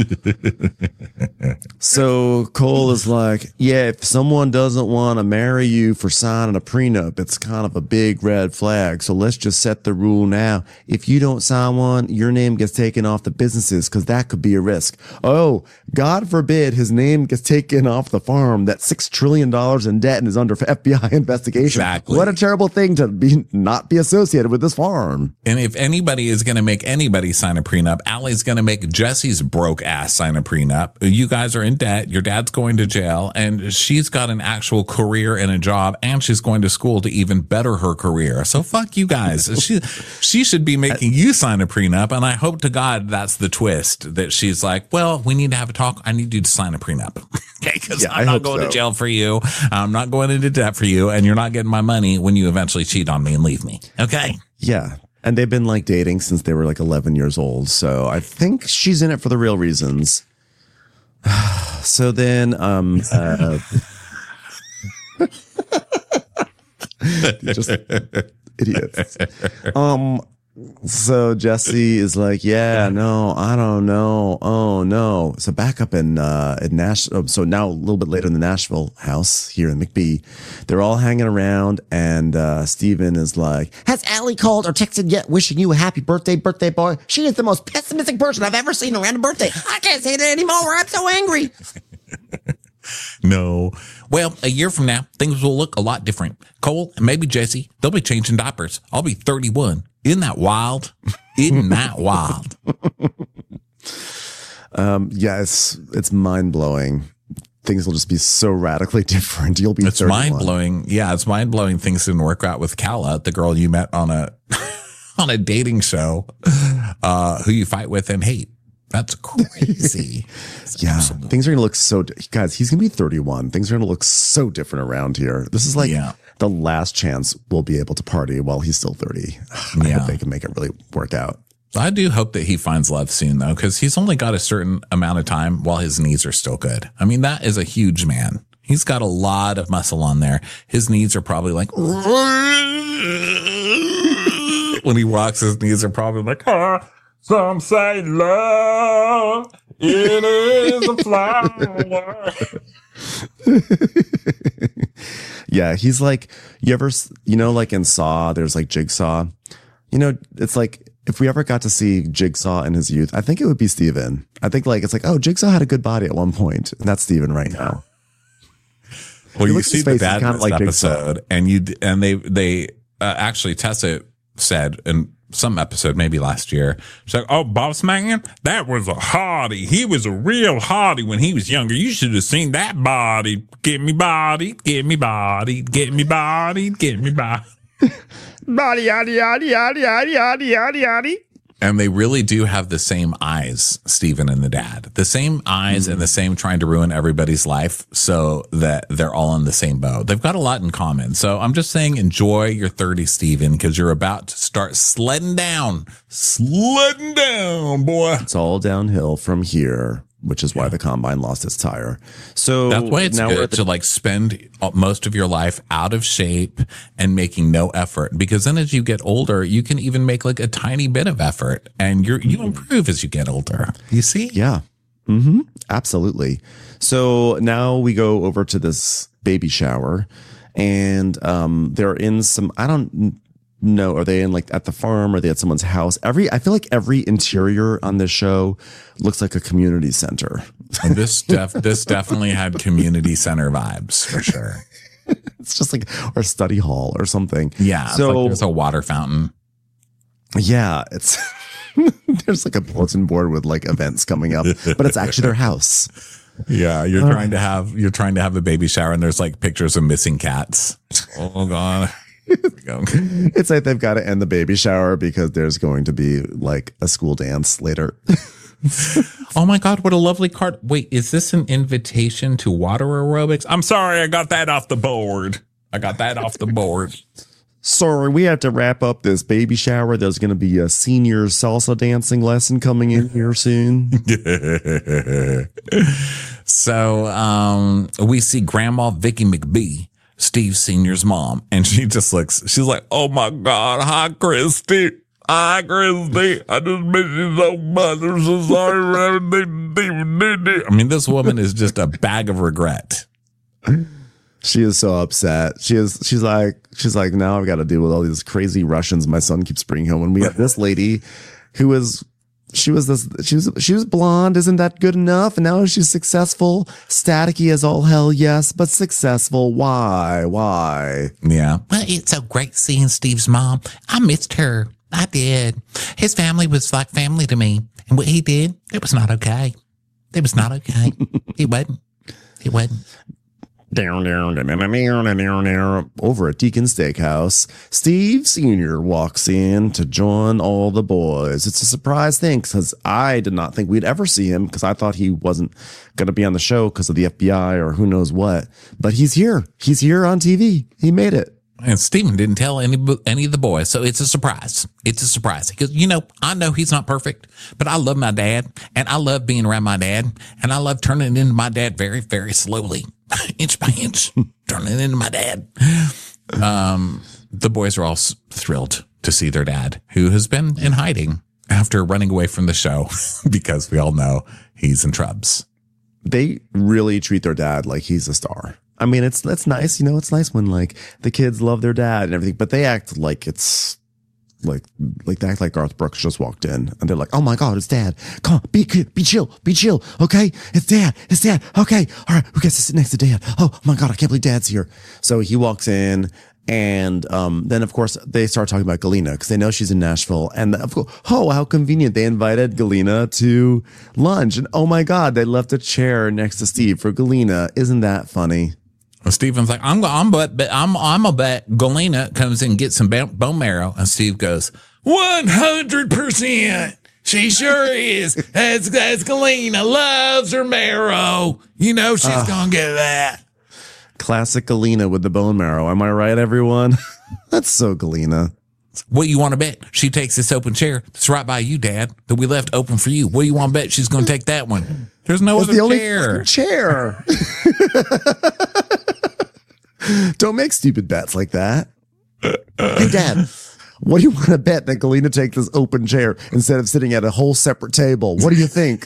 So Cole is like, yeah, if someone doesn't want to marry you for signing a prenup, it's kind of a big red flag. So let's just set the rule now. If you don't sign one, your name gets taken off the businesses because that could be a risk. Oh, God forbid his name gets taken off the farm. That's six trillion dollars in debt and is under F B I investigation. Exactly. What a terrible thing to be not be associated with this farm. And if anybody is going to make anybody sign a prenup, Allie's going to make Jesse's broke ass sign a prenup. You guys are in debt. Your dad's going to jail, and she's got an actual career and a job, and she's going to school to even better her career. So fuck you guys. She she should be making you sign a prenup, and I hope to God that's the twist, that she's like, well, we need to have a talk. I need you to sign a prenup. Okay, because Yeah, I I'm not hope going so. to jail for you. I'm not going into debt for you, and you're not getting my money when you eventually cheat on me and leave me. Okay. Yeah. And they've been like dating since they were like eleven years old. So I think she's in it for the real reasons. So then, um, uh, just idiots. Um, so Jesse is like, yeah, no, I don't know. Oh no. So back up in, uh, in Nashville. So now a little bit later in the Nashville house here in McBee, they're all hanging around and, uh, Steven is like, has Allie called or texted yet wishing you a happy birthday, birthday boy? She is the most pessimistic person I've ever seen around a birthday. I can't say that anymore. I'm so angry. No. Well, a year from now, things will look a lot different. Cole and maybe Jesse, they'll be changing diapers. I'll be thirty-one. Isn't that wild? Isn't that wild? Um, yeah, it's, it's mind blowing. Things will just be so radically different. You'll be It's thirty-one. mind blowing. Yeah, it's mind blowing. Things didn't work out with Calla, the girl you met on a on a dating show, uh, who you fight with and hate. That's crazy. Yeah, things are going to look so, di- guys, he's going to be thirty-one. Things are going to look so different around here. This is like Yeah. the last chance we'll be able to party while he's still thirty. I Yeah. hope they can make it really work out. I do hope that he finds love soon, though, because he's only got a certain amount of time while his knees are still good. I mean, that is a huge man. He's got a lot of muscle on there. His knees are probably like, when he walks, his knees are probably like, ah. Some say love, it is a flower. Yeah, he's like, you ever, s- you know, like in Saw, there's like Jigsaw. You know, it's like, if we ever got to see Jigsaw in his youth, I think it would be Steven. I think like, it's like, oh, Jigsaw had a good body at one point. And that's Steven right now. Well, you look at see his the face, he's dad in kinda this like Jigsaw. episode, and you and they they uh, actually Tessa said in some episode, maybe last year, she's like, "Oh, Boss Man, that was a hottie. He was a real hottie when he was younger. You should have seen that body. Get me body, get me body, get me body, get me body." Body, yaddy, yaddy, yaddy, yaddy, yaddy, yaddy, yaddy. And they really do have the same eyes, Steven and the dad. The same eyes and the same trying to ruin everybody's life so that they're all in the same boat. They've got a lot in common. So I'm just saying enjoy your thirties, Steven, because you're about to start sledding down. Sledding down, boy. It's all downhill from here, which is why the combine lost its tire. So That's why it's now we're good at the to like spend most of your life out of shape and making no effort, because then as you get older, you can even make like a tiny bit of effort and you're, you improve as you get older. You see? Yeah. Mm-hmm. Absolutely. So now we go over to this baby shower and um, they're in some, I don't know, are they in like at the farm? Are they at someone's house? Every, I feel like every interior on this show looks like a community center. And this def, this definitely had community center vibes for sure. It's just like, or a study hall or something. Yeah. It's So like there's a water fountain. yeah, it's, There's like a bulletin board with like events coming up, but it's actually their house. Yeah, you're uh, trying to have you're trying to have a baby shower, and there's like pictures of missing cats. Oh god. It's like they've got to end the baby shower because there's going to be like a school dance later. Oh my god, what a lovely card. Wait, is this an invitation to water aerobics? I'm sorry, I got that off the board. I got that off the board. Sorry, we have to wrap up this baby shower. There's going to be a senior salsa dancing lesson coming in here soon. So um, we see Grandma Vicky McBee, Steve Senior's mom, and she just looks, she's like, oh my God, hi, Christy. Hi, Christy. I just miss you so much. I'm so sorry. I mean, this woman is just a bag of regret. She is so upset. She is. She's like. She's like. Now I've got to deal with all these crazy Russians my son keeps bringing home. And we have this lady, who is. She was this. She was. She was blonde. Isn't that good enough? And now she's successful. Staticky as all hell. Yes, but successful. Why? Why? Yeah. Well, it's so great seeing Steve's mom. I missed her. I did. His family was like family to me, and what he did, it was not okay. It was not okay. It wasn't. It wasn't. Down, down, down, down, down, down, down. Over at Deacon Steakhouse, Steve Senior walks in to join all the boys. It's a surprise thing because I did not think we'd ever see him because I thought he wasn't going to be on the show because of the F B I or who knows what. But he's here. He's here on T V. He made it. And Steven didn't tell any any of the boys, so it's a surprise. It's a surprise because, you know, I know he's not perfect, but I love my dad, and I love being around my dad, and I love turning into my dad very, very slowly, inch by inch, turning into my dad. Um, the boys are all thrilled to see their dad, who has been in hiding after running away from the show because we all know he's in trubs. They really treat their dad like he's a star. I mean, it's, it's nice, you know, it's nice when like the kids love their dad and everything, but they act like it's like, like they act like Garth Brooks just walked in and they're like, oh my God, it's dad. Come on, be, be chill, be chill. Okay. It's dad. It's dad. Okay. All right. Who gets to sit next to dad? Oh my God. I can't believe dad's here. So he walks in and, um, then of course they start talking about Galena because they know she's in Nashville and of course, oh, how convenient. They invited Galena to lunch and oh my God, they left a chair next to Steve for Galena. Isn't that funny? Steven's like, I'm, I'm, but, but I'm, I'm a bet Galena comes in and gets some bone marrow. And Steve goes, one hundred percent. She sure is. That's, that's Galena loves her marrow. You know, she's uh, going to get that. Classic Galena with the bone marrow. Am I right, everyone? That's so Galena. What you want to bet? She takes this open chair that's right by you, Dad, that we left open for you. What do you want to bet she's going to take that one? There's no it's other the only chair. chair. Don't make stupid bets like that. Hey, Dad, what do you want to bet that Galena take this open chair instead of sitting at a whole separate table? What do you think?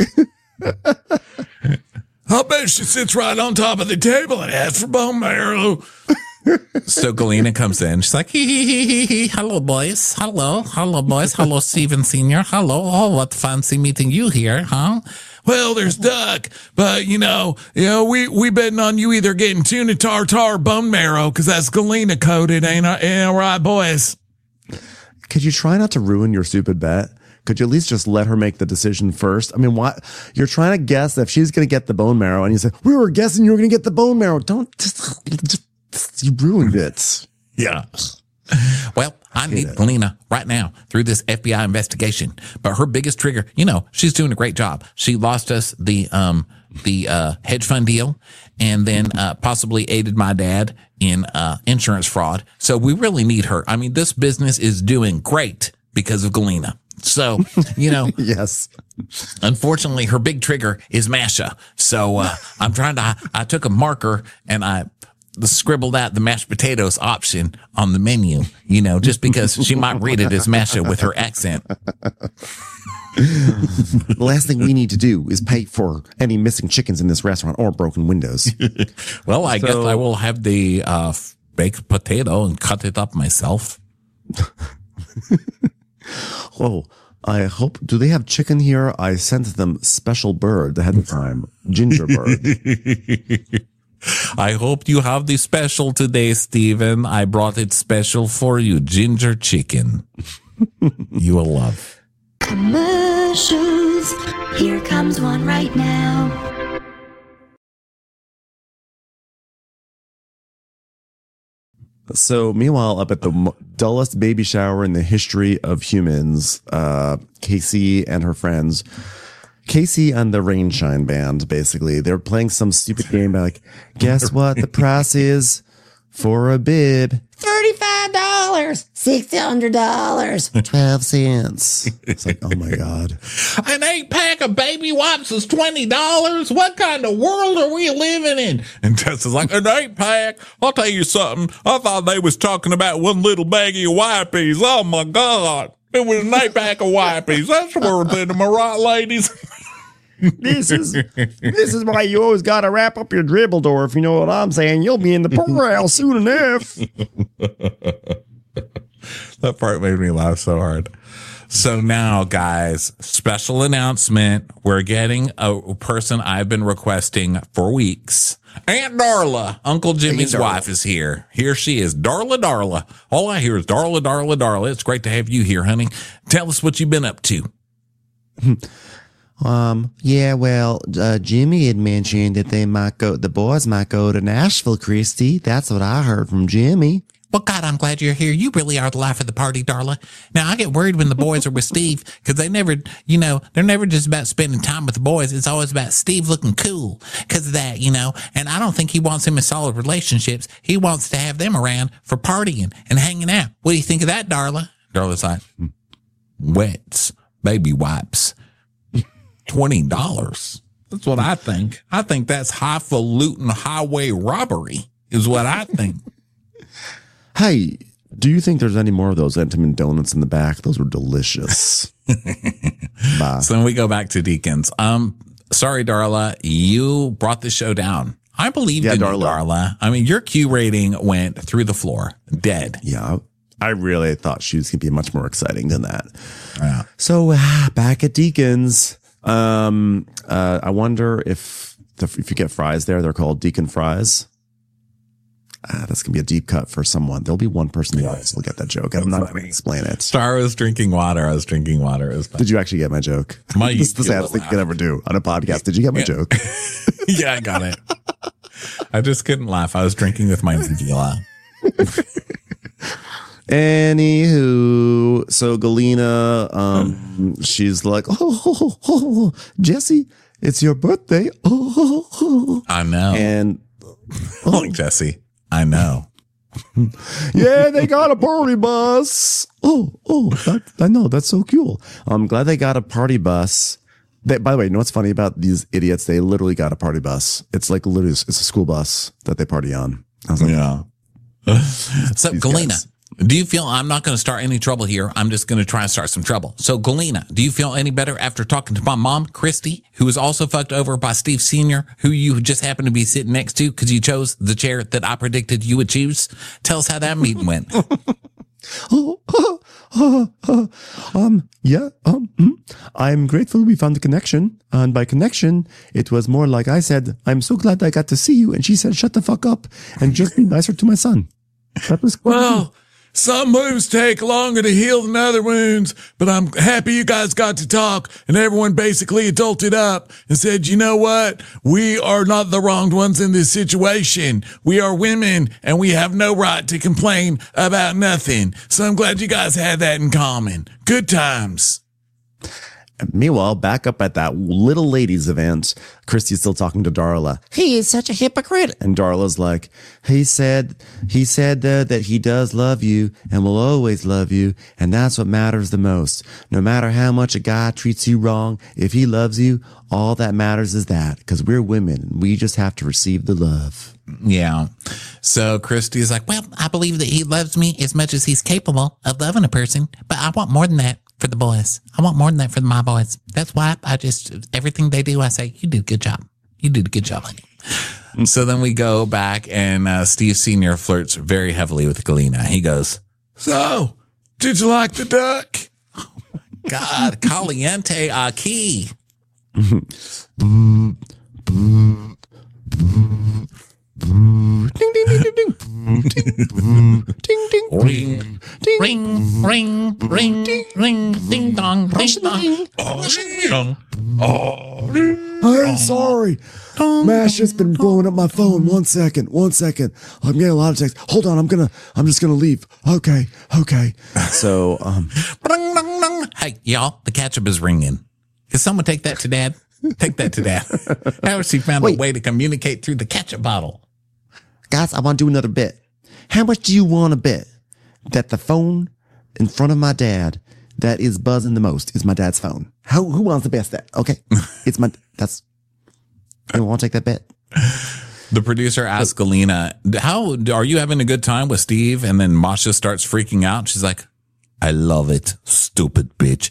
I'll bet she sits right on top of the table and asks for bone marrow. So Galena comes in. She's like, hee, hee, hee, hee, hee. Hello, boys. Hello. Hello, boys. Hello, Steven Senior Hello. Oh, what fancy meeting you here, huh? Well, there's Duck, but you know, you know, we, we betting on you either getting tuna tartar or bone marrow because that's Galena coded, ain't I? Ain't I right, boys? Could you try not to ruin your stupid bet? Could you at least just let her make the decision first? I mean, why you're trying to guess if she's going to get the bone marrow and you say, we were guessing you were going to get the bone marrow. Don't just, just you ruined it. Yeah. Well, I need Galena right now through this F B I investigation. But her biggest trigger, you know, she's doing a great job. She lost us the um the uh hedge fund deal and then uh possibly aided my dad in uh insurance fraud. So we really need her. I mean, this business is doing great because of Galena. So, you know, yes. Unfortunately, her big trigger is Masha. So uh I'm trying to I, I took a marker and I scribbled out the mashed potatoes option on the menu, you know, just because she might read it as Masha with her accent. The last thing we need to do is pay for any missing chickens in this restaurant or broken windows. Well, I so, guess I will have the uh, baked potato and cut it up myself. Oh, I hope, do they have chicken here? I sent them special bird ahead of time. Ginger bird. I hope you have the special today, Steven. I brought it special for you. Ginger chicken. You will love. Commercials. Here comes one right now. So meanwhile, up at the mo- dullest baby shower in the history of humans, uh, Casey and her friends, Casey and the Rainshine Band, basically, they're playing some stupid game like, guess what the price is for a bib? thirty-five dollars, six hundred dollars, twelve cents. It's like, oh my God. An eight pack of baby wipes is twenty dollars. What kind of world are we living in? And Tessa's like, an eight pack? I'll tell you something. I thought they was talking about one little baggie of wipies. Oh my God. It was an eight pack of wipies. That's worth it. Am I right, ladies? This is this is why you always got to wrap up your dribble door, if you know what I'm saying. You'll be in the poorhouse soon enough. That part made me laugh so hard. So now, guys, special announcement. We're getting a person I've been requesting for weeks. Aunt Darla, Uncle Jimmy's Darla. wife, is here. Here she is. Darla, Darla. All I hear is Darla, Darla, Darla. It's great to have you here, honey. Tell us what you've been up to. Um, yeah, well, uh, Jimmy had mentioned that they might go, the boys might go to Nashville, Christy. That's what I heard from Jimmy. Well, God, I'm glad you're here. You really are the life of the party, Darla. Now, I get worried when the boys are with Steve because they never, you know, they're never just about spending time with the boys. It's always about Steve looking cool because of that, you know. And I don't think he wants them in solid relationships. He wants to have them around for partying and hanging out. What do you think of that, Darla? Darla's like, wets, baby wipes, twenty dollars. That's what I think. I think that's highfalutin highway robbery is what I think. Hey, do you think there's any more of those Entenmann donuts in the back? Those were delicious. Bye. So then we go back to Deacons. Um, sorry, Darla, you brought the show down. I believed Yeah, in Darla. you, Darla. I mean, your Q rating went through the floor, dead. Yeah, I really thought she was going to be much more exciting than that. Yeah. So ah, back at Deacons, um, uh, I wonder if the, if you get fries there, they're called Deacon fries. Ah, that's gonna be a deep cut for someone. There'll be one person in the audience will get that joke. I'm not going to explain it. Star was drinking water. I was drinking water. It was fun. Did you actually get my joke? My- this is the saddest thing you could ever do on a podcast. Did you get my Yeah. joke? Yeah, I got it. I just couldn't laugh. I was drinking with my tequila. Anywho, so Galena, um, she's like, oh, oh, oh, oh, Jesse, it's your birthday. Oh, oh, oh. I know. And Like Jesse, I know. yeah, they got a party bus. Oh, oh, that, I know. That's so cool. I'm glad they got a party bus. They, by the way, you know what's funny about these idiots? They literally got a party bus. It's like literally, it's a school bus that they party on. I was like, Yeah. So, These Galena, guys. do you feel I'm not going to start any trouble here? I'm just going to try and start some trouble. So, Galena, do you feel any better after talking to my mom, Christy, who was also fucked over by Steve Senior, who you just happened to be sitting next to because you chose the chair that I predicted you would choose? Tell us how that meeting went. oh, oh, oh, oh, um, yeah, um, mm. I'm grateful we found a connection. And by connection, it was more like I said, I'm so glad I got to see you. And she said, shut the fuck up and just be nicer to my son. That was cool. Well, some wounds take longer to heal than other wounds, but I'm happy you guys got to talk and everyone basically adulted up and said, you know what? We are not the wronged ones in this situation. We are women and we have no right to complain about nothing. So I'm glad you guys had that in common. Good times. Meanwhile, back up at that little ladies event, Christy's still talking to Darla. He is such a hypocrite. And Darla's like, he said, he said uh, that he does love you and will always love you. And that's what matters the most. No matter how much a guy treats you wrong, if he loves you, all that matters is that, because we're women and we just have to receive the love. Yeah. So Christy's like, Well, I believe that he loves me as much as he's capable of loving a person, but I want more than that for the boys. I want more than that for my boys. That's why I just, everything they do, I say, you did a good job. You did a good job. And so then we go back and uh, Steve Senior flirts very heavily with Galena. He goes, so, did you like the duck? Oh my God, caliente aquí. Ding, ding, ding, ding, ding. Ding, ding, ding. Ring, ring, ring, ring, ring, ding dong, ding dong. Oh, ding dong. Oh, ding. I'm sorry. Mash has been blowing up my phone. One second. One second. I'm getting a lot of texts. Hold on. I'm gonna. I'm just gonna leave. Okay. Okay. So, um. Ding, dong, dong. Hey, y'all, the ketchup is ringing. Can someone take that to Dad? Take that to Dad. How has he found Wait. a way to communicate through the ketchup bottle? Guys, I want to do another bit. How much do you want to bet that the phone in front of my dad that is buzzing the most is my dad's phone? How, who wants to bet that? Okay. It's my, that's, anyone want to take that bet? The producer asks Galena, how are you having a good time with Steve? And then Masha starts freaking out. She's like, I love it, stupid bitch.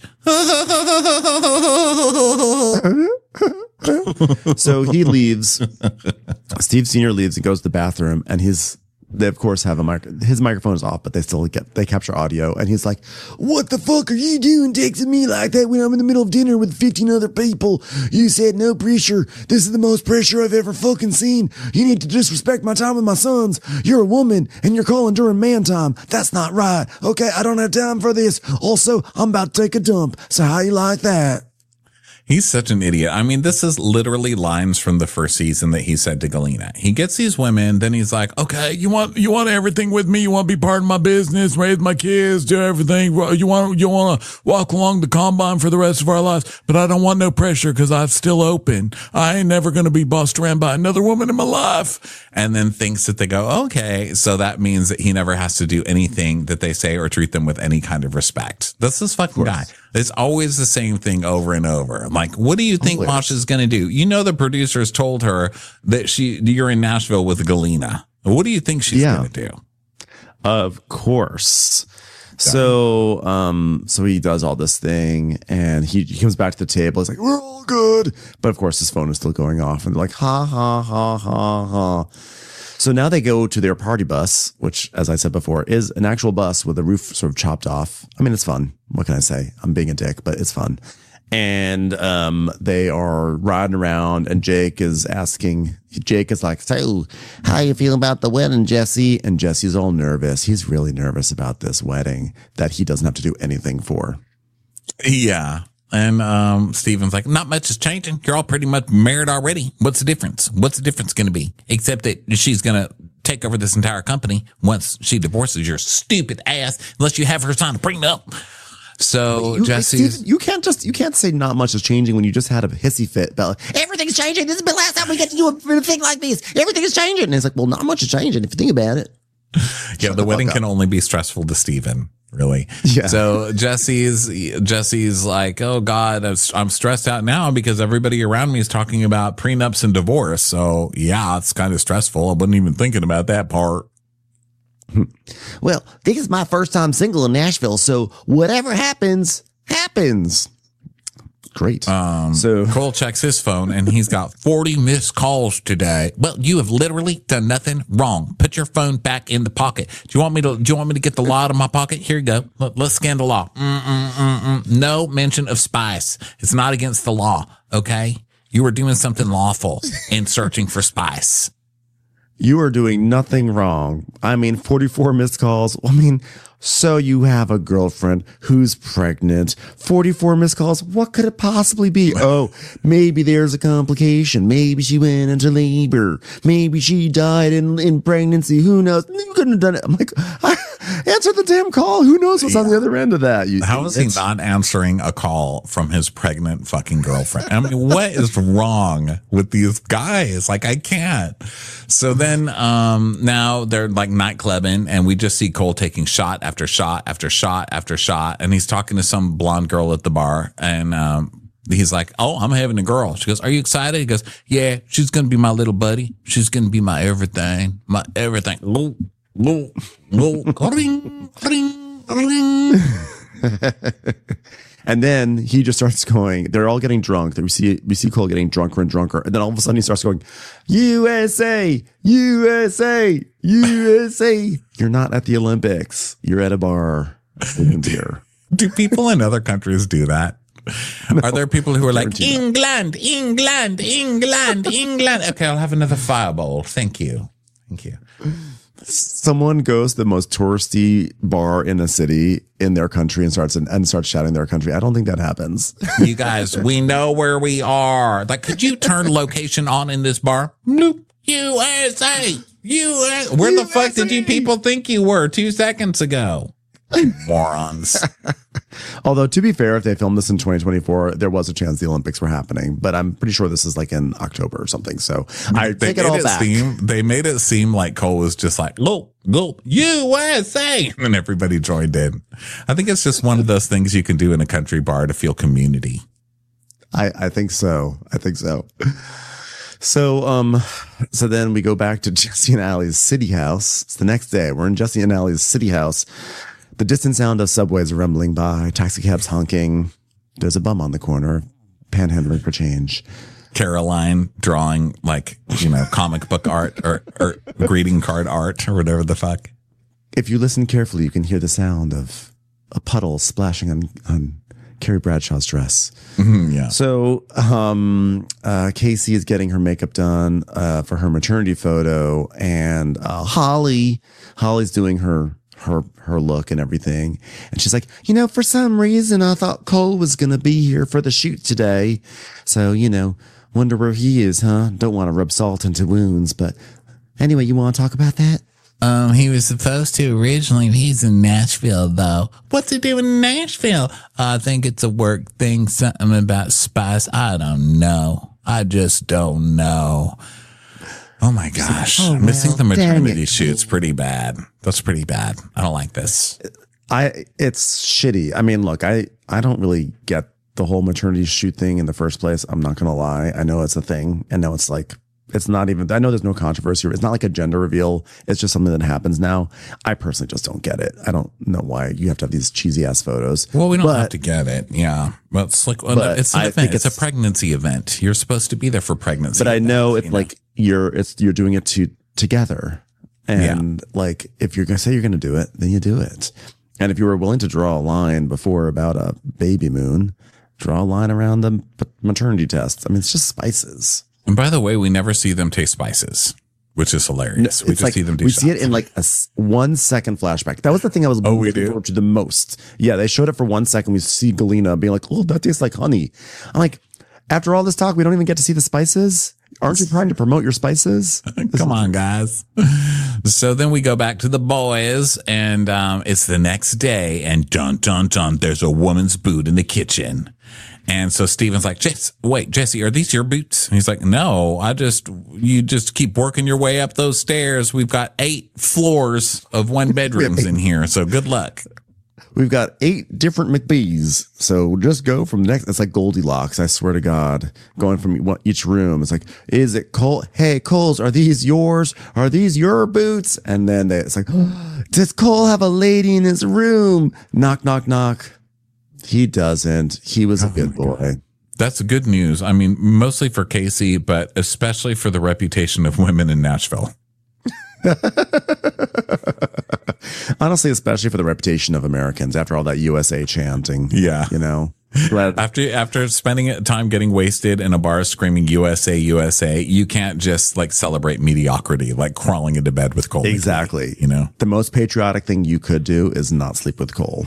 So he leaves. Steve Senior leaves and goes to the bathroom, and his they of course have a mic. His microphone is off, but they still get they capture audio. And he's like, "What the fuck are you doing, texting me like that when I'm in the middle of dinner with fifteen other people? You said no pressure. This is the most pressure I've ever fucking seen. You need to disrespect my time with my sons. You're a woman, and you're calling during man time. That's not right. Okay, I don't have time for this. Also, I'm about to take a dump. So how you like that?" He's such an idiot. I mean, this is literally lines from the first season that he said to Galena. He gets these women, then he's like, okay, you want, you want everything with me? You want to be part of my business, raise my kids, do everything. You want, you want to walk along the combine for the rest of our lives, but I don't want no pressure because I'm still open. I ain't never going to be bossed around by another woman in my life. And then thinks that they go, okay. So that means that he never has to do anything that they say or treat them with any kind of respect. That's this fucking guy. It's always the same thing over and over. Like, what do you think Always. Masha's going to do? You know, the producers told her that she, you're in Nashville with Galena. What do you think she's Yeah. going to do? Of course. So, um, so he does all this thing, and he, he comes back to the table. He's like, "We're all good," but of course his phone is still going off, and they're like, "Ha ha ha ha ha." So now they go to their party bus, which, as I said before, is an actual bus with the roof sort of chopped off. I mean, it's fun. What can I say? I'm being a dick, but it's fun. And um, they are riding around, and Jake is asking, Jake is like, "So, how you feel about the wedding, Jesse?" And Jesse's all nervous. He's really nervous about this wedding that he doesn't have to do anything for. Yeah. And um, Steven's like, not much is changing. You're all pretty much married already. What's the difference? What's the difference going to be? Except that she's going to take over this entire company once she divorces your stupid ass, unless you have her sign a prenup. So You, Jesse's... Steven, you can't just, you can't say not much is changing when you just had a hissy fit about everything's changing. This is the last time we get to do a thing like this. Everything is changing. And it's like, well, not much is changing if you think about it. Yeah, Shut the the wedding fuck can up. only be stressful to Steven, really. Yeah. So Jesse's Jesse's like, oh God, I'm stressed out now because everybody around me is talking about prenups and divorce. So yeah, it's kind of stressful. I wasn't even thinking about that part. Well, this is my first time single in Nashville, so whatever happens, happens. Great. Um, So- Cole checks his phone and he's got forty missed calls today. Well, you have literally done nothing wrong. Put your phone back in the pocket. Do you want me to? Do you want me to get the law out of my pocket? Here you go. Let, let's scan the law. Mm-mm-mm-mm. No mention of spice. It's not against the law. Okay, you were doing something lawful in searching for spice. You are doing nothing wrong. I mean, forty-four missed calls. I mean, so you have a girlfriend who's pregnant. forty-four missed calls. What could it possibly be? Oh, maybe there's a complication. Maybe she went into labor. Maybe she died in, in pregnancy. Who knows? You couldn't have done it. I'm like, answer the damn call. Who knows what's on the other end of that? You, How is he it's- not answering a call from his pregnant fucking girlfriend? I mean, what is wrong with these guys? Like, I can't. So then, um, now they're like nightclubbing and we just see Cole taking shot after shot after shot after shot. And he's talking to some blonde girl at the bar. And, um, he's like, oh, I'm having a girl. She goes, are you excited? He goes, yeah, she's going to be my little buddy. She's going to be my everything, my everything. Loo, loo, loo, ring, ring, ring. And then he just starts going, they're all getting drunk. We see, we see Cole getting drunker and drunker. And then all of a sudden he starts going, U S A, U S A, U S A. You're not at the Olympics. You're at a bar drinking beer. Do people in other countries do that? Are there people who are like, Guaranteed. England, England, England, England. okay, I'll have another fireball. Thank you. Thank you. Someone goes to the most touristy bar in a city in their country and starts and starts shouting their country. I don't think that happens. You guys, we know where we are. Like, could you turn location on in this bar? Nope. U S A. U S A. Where the fuck did you people think you were two seconds ago? Morons. Although, to be fair, if they filmed this in twenty twenty-four, there was a chance the Olympics were happening. But I'm pretty sure this is like in October or something. So I they take it all it back. Seem, they made it seem like Cole was just like, go, go, U S A. And everybody joined in. I think it's just one of those things you can do in a country bar to feel community. I, I think so. I think so. So, um, so then we go back to Jesse and Allie's city house. It's the next day. We're in Jesse and Allie's city house. The distant sound of subways rumbling by, taxicabs honking. There's a bum on the corner, panhandling for change. Caroline drawing like, you know, comic book art or, or greeting card art or whatever the fuck. If you listen carefully, you can hear the sound of a puddle splashing on, on Carrie Bradshaw's dress. Mm-hmm, yeah. So, um, uh, Casey is getting her makeup done, uh, for her maternity photo, and, uh, Holly, Holly's doing her, her, her look and everything. And she's like, you know, for some reason, I thought Cole was going to be here for the shoot today. So, you know, wonder where he is, huh? Don't want to rub salt into wounds, but anyway, you want to talk about that? Um, he was supposed to originally. He's in Nashville, though. What's he doing in Nashville? I think it's a work thing, something about spice. I don't know. I just don't know. Oh my gosh. Oh, well, missing the maternity it. shoot's pretty bad. That's pretty bad. I don't like this. I, it's shitty. I mean, look, I, I don't really get the whole maternity shoot thing in the first place. I'm not going to lie. I know it's a thing. And now it's like, it's not even, I know there's no controversy. It's not like a gender reveal. It's just something that happens now. I personally just don't get it. I don't know why you have to have these cheesy ass photos. Well, we don't but, have to get it. Yeah. Well, it's like, well, But it's an I event. think It's, it's- a pregnancy event. You're supposed to be there for pregnancy. But I know events, if you like you're, it's, you're doing it to, together. And like, if you're going to say you're going to do it, then you do it. And if you were willing to draw a line before about a baby moon, draw a line around the maternity tests. I mean, it's just spices. And by the way, we never see them taste spices, which is hilarious. we It's just like, see them do we shots. see it in like a s- one second flashback. That was the thing I was Oh, we looking do? forward to the most. Yeah, they showed it for one second. We see Galena being like, "Oh, that tastes like honey." I'm like, after all this talk, we don't even get to see the spices. Aren't you trying to promote your spices? Come on, guys. So then we go back to the boys, and um, it's the next day, and dun, dun, dun, there's a woman's boot in the kitchen. And so Steven's like, Jess, wait, Jesse, are these your boots? And he's like, no, I just, you just keep working your way up those stairs. We've got eight floors of one bedrooms in here. So good luck. We've got eight different McBees. So just go from next. It's like Goldilocks. I swear to God, going from one- each room. It's like, is it Cole? Hey, Coles, are these yours? Are these your boots? And then they, it's like, does Cole have a lady in his room? Knock, knock, knock. He doesn't. He was a good boy. That's good news. I mean, mostly for Casey, but especially for the reputation of women in Nashville. Honestly, especially for the reputation of Americans after all that U S A chanting. Yeah. You know, glad After after spending time getting wasted in a bar screaming U S A, U S A, you can't just like celebrate mediocrity, like crawling into bed with Cole. exactly. McLean, you know? The most patriotic thing you could do is not sleep with Cole.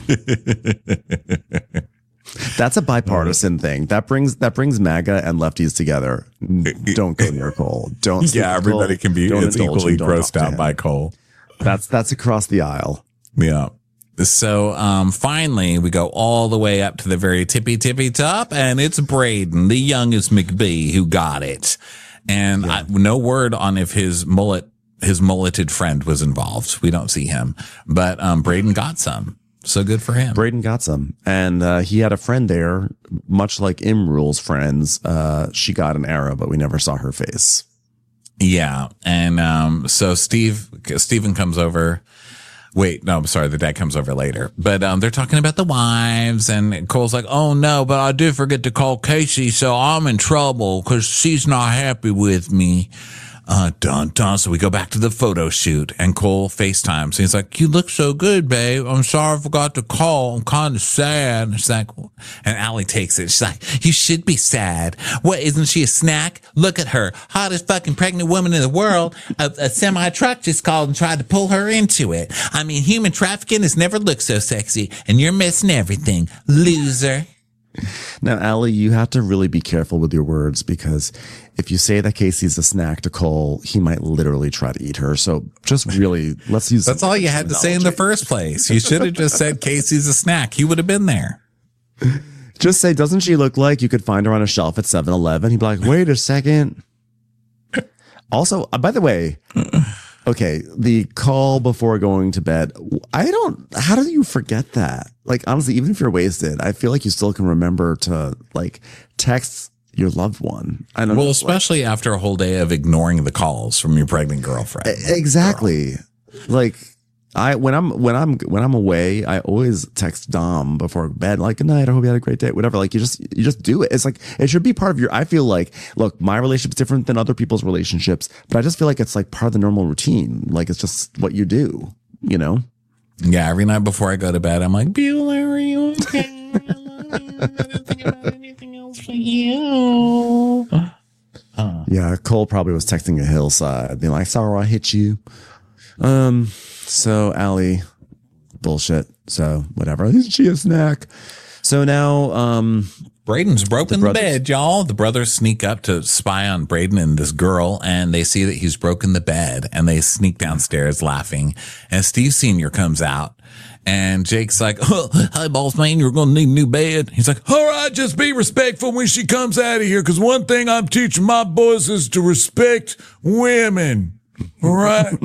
That's a bipartisan thing. That brings that brings MAGA and lefties together. Don't go near Cole. Don't. sleep Yeah, with everybody Cole. can be Don't it's indulge equally him. Don't grossed talk to out him. by Cole. That's that's across the aisle. Yeah. So um finally we go all the way up to the very tippy tippy top, and it's Braden, the youngest McBee, who got it. And I, no word on if his mullet his mulleted friend was involved. We don't see him. But um Braden got some. So good for him. Braden got some, and uh, he had a friend there, much like Imrule's friends. Uh, she got an arrow, but we never saw her face. Yeah. And um so Steve Steven comes over. Wait, no, I'm sorry. The dad comes over later, but um they're talking about the wives, and Cole's like, oh no, but I did forget to call Casey, so I'm in trouble because she's not happy with me. Uh, dun, dun. So we go back to the photo shoot and Cole FaceTimes. He's like, you look so good, babe. I'm sorry I forgot to call. I'm kind of sad. She's like, and Allie takes it. She's like, you should be sad. What, isn't she a snack? Look at her. Hottest fucking pregnant woman in the world. A, a semi truck just called and tried to pull her into it. I mean, human trafficking has never looked so sexy and you're missing everything. Loser. Now, Allie, you have to really be careful with your words because if you say that Casey's a snack to Cole, he might literally try to eat her. So just really, let's use That's all you had to say in the first place. You should have just said Casey's a snack. He would have been there. Just say, doesn't she look like you could find her on a shelf at seven eleven? He'd be like, wait a second. Also, uh, by the way, okay, the call before going to bed. I don't, how do you forget that? Like, honestly, even if you're wasted, I feel like you still can remember to like text your loved one. I don't well, know. especially like, after a whole day of ignoring the calls from your pregnant girlfriend. Exactly. Girl. Like I, when I'm, when I'm, when I'm away, I always text Dom before bed, like, good night. I hope you had a great day. Whatever. Like you just, you just do it. It's like, it should be part of your, I feel like, look, my relationship's different than other people's relationships, but I just feel like it's like part of the normal routine. Like it's just what you do, you know? Yeah. Every night before I go to bed, I'm like, Beulah, are you okay? I love you. I didn't think about anything else for you. Uh. Yeah. Cole probably was texting a hillside being like, sorry, I hit you. Um, So Allie, bullshit. So whatever. Isn't she a snack? So now, um, Braden's broken the, the bed, y'all. The brothers sneak up to spy on Braden and this girl, and they see that he's broken the bed, and they sneak downstairs laughing. And Steve Senior comes out, and Jake's like, oh, hi, boss man, you're going to need a new bed. He's like, all right, just be respectful when she comes out of here, because one thing I'm teaching my boys is to respect women. All right?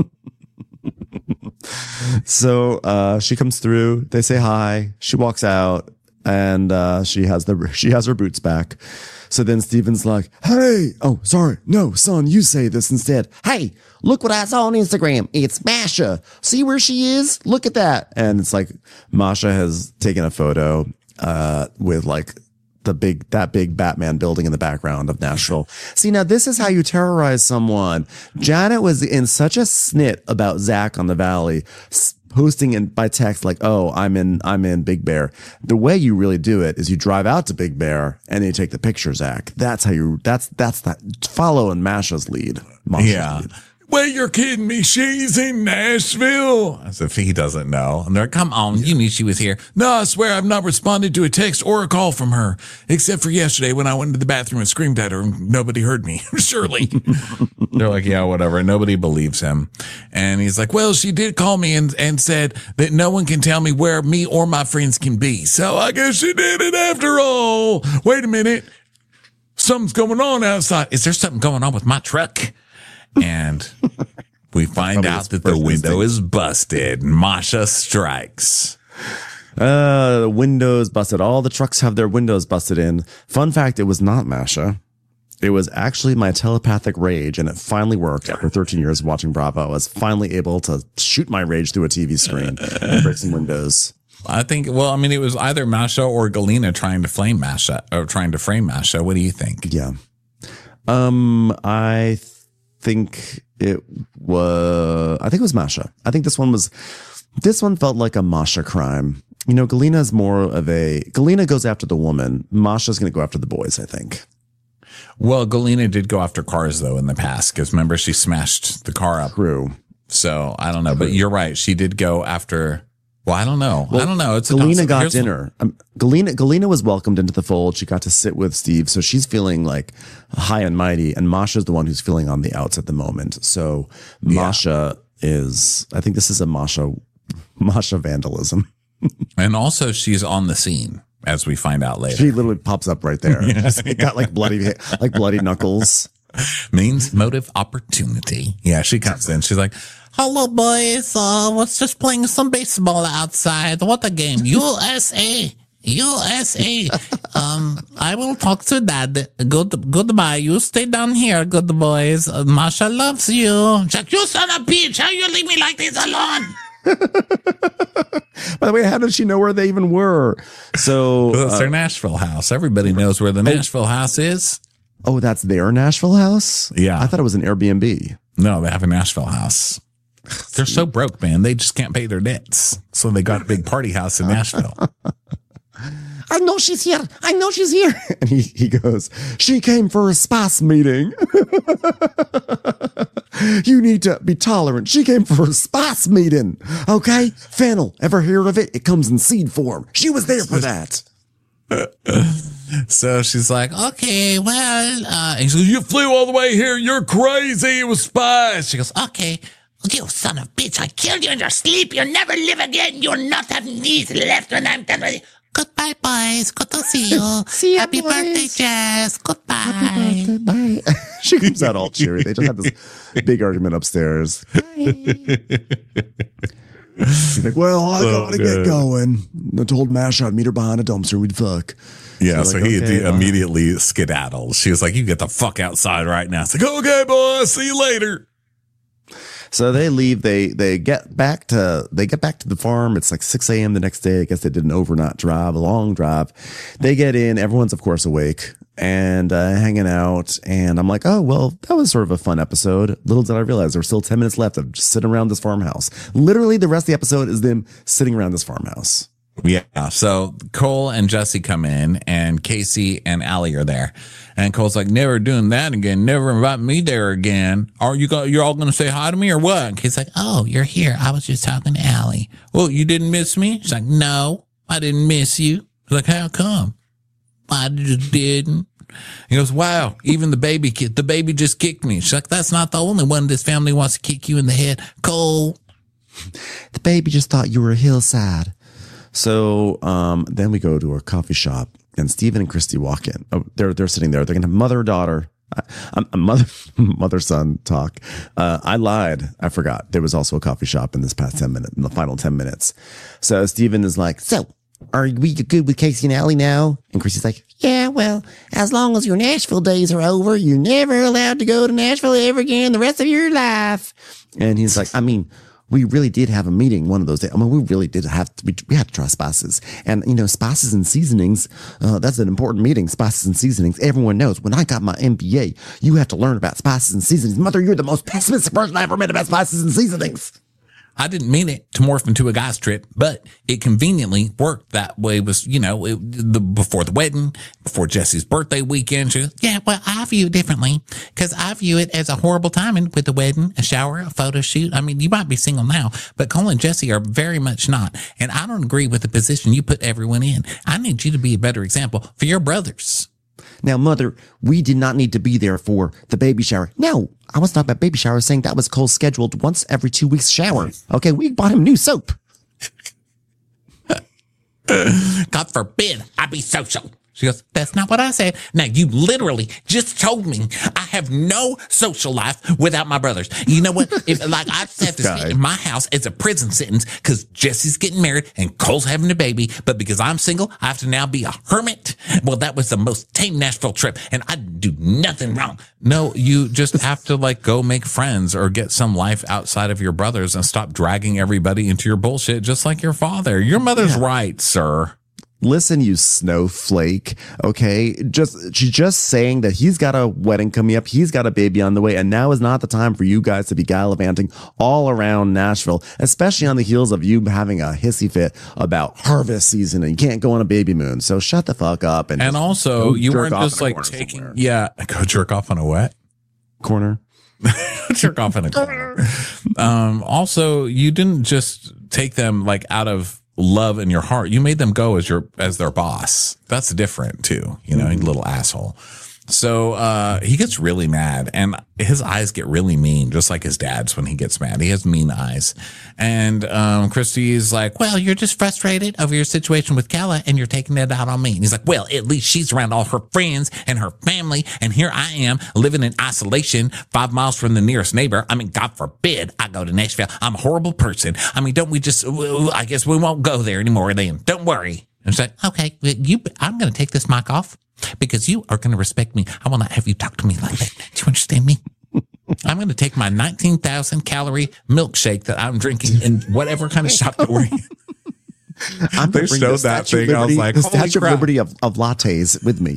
So uh, she comes through. They say hi. She walks out, and uh, she has the she has her boots back. So then Steven's like, "Hey, oh sorry, no, son, you say this instead. Hey, look what I saw on Instagram. It's Masha. See where she is? Look at that." And it's like Masha has taken a photo uh, with like the big that big Batman building in the background of Nashville. See, now this is how you terrorize someone. Janet was in such a snit about Zach on the Valley, posting in by text like, "Oh, I'm in I'm in Big Bear." The way you really do it is you drive out to Big Bear and you take the picture, Zach. That's how you that's that's that follow in Masha's lead. Masha's yeah. lead. Well, you're kidding me. She's in Nashville. As if he doesn't know. And they're like, come on, you knew she was here. No, I swear I've not responded to a text or a call from her, except for yesterday when I went into the bathroom and screamed at her and nobody heard me. Surely. They're like, yeah, whatever. Nobody believes him. And he's like, well, she did call me and, and said that no one can tell me where me or my friends can be. So I guess she did it after all. Wait a minute. Something's going on outside. Is there something going on with my truck? And we find out that the window is busted. Masha strikes. Uh, the windows busted. All the trucks have their windows busted in. Fun fact, it was not Masha. It was actually my telepathic rage, and it finally worked after thirteen years of watching Bravo. I was finally able to shoot my rage through a T V screen and break some windows. I think, well, I mean, it was either Masha or Galena trying to flame Masha, or trying to frame Masha. What do you think? Yeah. Um, I th- think it was, I think it was Masha. I think this one was, this one felt like a Masha crime. You know, Galena is more of a, Galena goes after the woman. Masha's going to go after the boys, I think. Well, Galena did go after cars, though, in the past, because remember, she smashed the car up. True. So I don't know, True. But you're right. She did go after, well, I don't know. Well, I don't know. It's a Galena got Here's dinner. Um, Galena, Galena was welcomed into the fold. She got to sit with Steve. So she's feeling like high and mighty. And Masha's the one who's feeling on the outs at the moment. So Masha yeah. is, I think this is a Masha, Masha vandalism. And also she's on the scene, as we find out later. She literally pops up right there. It got like bloody, like bloody knuckles. Means motive opportunity. Yeah, she comes in. She's like, hello, boys. Uh, was just playing some baseball outside. What a game. U S A. U S A. Um, I will talk to Dad. Good, goodbye. You stay down here, good boys. Uh, Masha loves you. Jack, you son of a bitch. How you leave me like this alone? By the way, how did she know where they even were? So well, it's uh, their Nashville house. Everybody knows where the Nashville house is. Oh, that's their Nashville house? Yeah. I thought it was an Airbnb. No, they have a Nashville house. They're so broke, man. They just can't pay their debts. So they got a big party house in Nashville. I know she's here. I know she's here. And he, he goes, she came for a spice meeting. You need to be tolerant. She came for a spice meeting. Okay? Fennel. Ever hear of it? It comes in seed form. She was there for that. So she's like, okay, well, uh, and she goes, you flew all the way here. You're crazy. It was spice. She goes, Okay, you son of a bitch, I killed you in your sleep. You'll never live again. You'll not have knees left when I'm done with you. Goodbye, boys. Good to see you. See ya, Happy boys. birthday, Jess. Goodbye. Bye. She comes out all cheery. They just had this big argument upstairs. She's like, well, I Oh, gotta man. get going. I told Mash I'd meet her behind a dumpster. We'd fuck. yeah. So So like, he okay, he bye. immediately skedaddled. She was like, you get the fuck outside right now. It's like, okay, boy, see you later. So they leave. They they get back to they get back to the farm. It's like six a.m. the next day. I guess they did an overnight drive, a long drive. They get in. Everyone's of course awake and uh, hanging out. And I'm like, oh well, that was sort of a fun episode. Little did I realize there were still ten minutes left of just sitting around this farmhouse. Literally, the rest of the episode is them sitting around this farmhouse. Yeah. So Cole and Jesse come in and Casey and Allie are there. And Cole's like, never doing that again. Never invite me there again. Are you go, you're all going to say hi to me or what? And He's like, oh, you're here. I was just talking to Allie. well, you didn't miss me? She's like, no, I didn't miss you. He's like, how come? I just didn't. He goes, wow, even the baby kid, the baby just kicked me. She's like, that's not the only one this family wants to kick you in the head. Cole. The baby just thought you were a hillside. So um, then we go to a coffee shop, and Stephen and Christy walk in. Oh, they're they're sitting there. They're gonna have mother daughter, uh, a mother mother son talk. Uh, I lied. I forgot. There was also a coffee shop in this past ten minutes, in the final ten minutes. So Stephen is like, so are we good with Casey and Allie now? And Christy's like, yeah, well, as long as your Nashville days are over, you're never allowed to go to Nashville ever again the rest of your life. And he's like, I mean, we really did have a meeting one of those days. I mean, we really did have to, we, we had to try spices. And, you know, spices and seasonings, uh, that's an important meeting, spices and seasonings. Everyone knows when I got my M B A, you have to learn about spices and seasonings. Mother, you're the most pessimistic person I ever met about spices and seasonings. I didn't mean it to morph into a guy's trip, but it conveniently worked that way. Was, you know, it, the, before the wedding, before Jesse's birthday weekend. She goes, Yeah, well, I view it differently because I view it as a horrible timing with the wedding, a shower, a photo shoot. I mean, you might be single now, but Cole and Jesse are very much not. And I don't agree with the position you put everyone in. I need you to be a better example for your brothers. Now, Mother, we did not need to be there for the baby shower. No, I was talking about baby shower, saying that was Cole's scheduled once every two weeks shower. Okay, we bought him new soap. God forbid I be social. She goes, that's not what I said. Now, you literally just told me I have no social life without my brothers. You know what? If like I have to Guy. spend in my house as a prison sentence because Jesse's getting married and Cole's having a baby, but because I'm single, I have to now be a hermit. Well, that was the most tame Nashville trip, and I didn't do nothing wrong. no, you just have to like go make friends or get some life outside of your brothers and stop dragging everybody into your bullshit, just like your father. Your mother's right, sir. Listen, you snowflake. Okay, just she's just saying that he's got a wedding coming up, he's got a baby on the way, and now is not the time for you guys to be gallivanting all around Nashville, especially on the heels of you having a hissy fit about harvest season and you can't go on a baby moon. So shut the fuck up and And just also, go you jerk weren't off just in a like corner taking, somewhere. yeah, go jerk off on a wet. corner. jerk off in a corner. Um, also, you didn't just take them like out of love in your heart. You made them go as your as their boss. That's different too, you know, you little asshole. So uh he gets really mad and his eyes get really mean, just like his dad's when he gets mad. He has mean eyes. And um Christy's like, Well, you're just frustrated over your situation with Kella and you're taking it out on me. And he's like, well, at least she's around all her friends and her family. And here I am living in isolation five miles from the nearest neighbor. I mean, God forbid I go to Nashville. I'm a horrible person. I mean, don't we just, I guess we won't go there anymore then. Don't worry. And she's like, okay, you, I'm going to take this mic off because you are going to respect me. I will not have you talk to me like that. Do you understand me? I'm going to take my nineteen thousand calorie milkshake that I'm drinking in whatever kind of shop that we're in. I'm They gonna bring showed the that Statue of thing. I was Liberty- like, the holy Statue of crap. Liberty of, of lattes with me.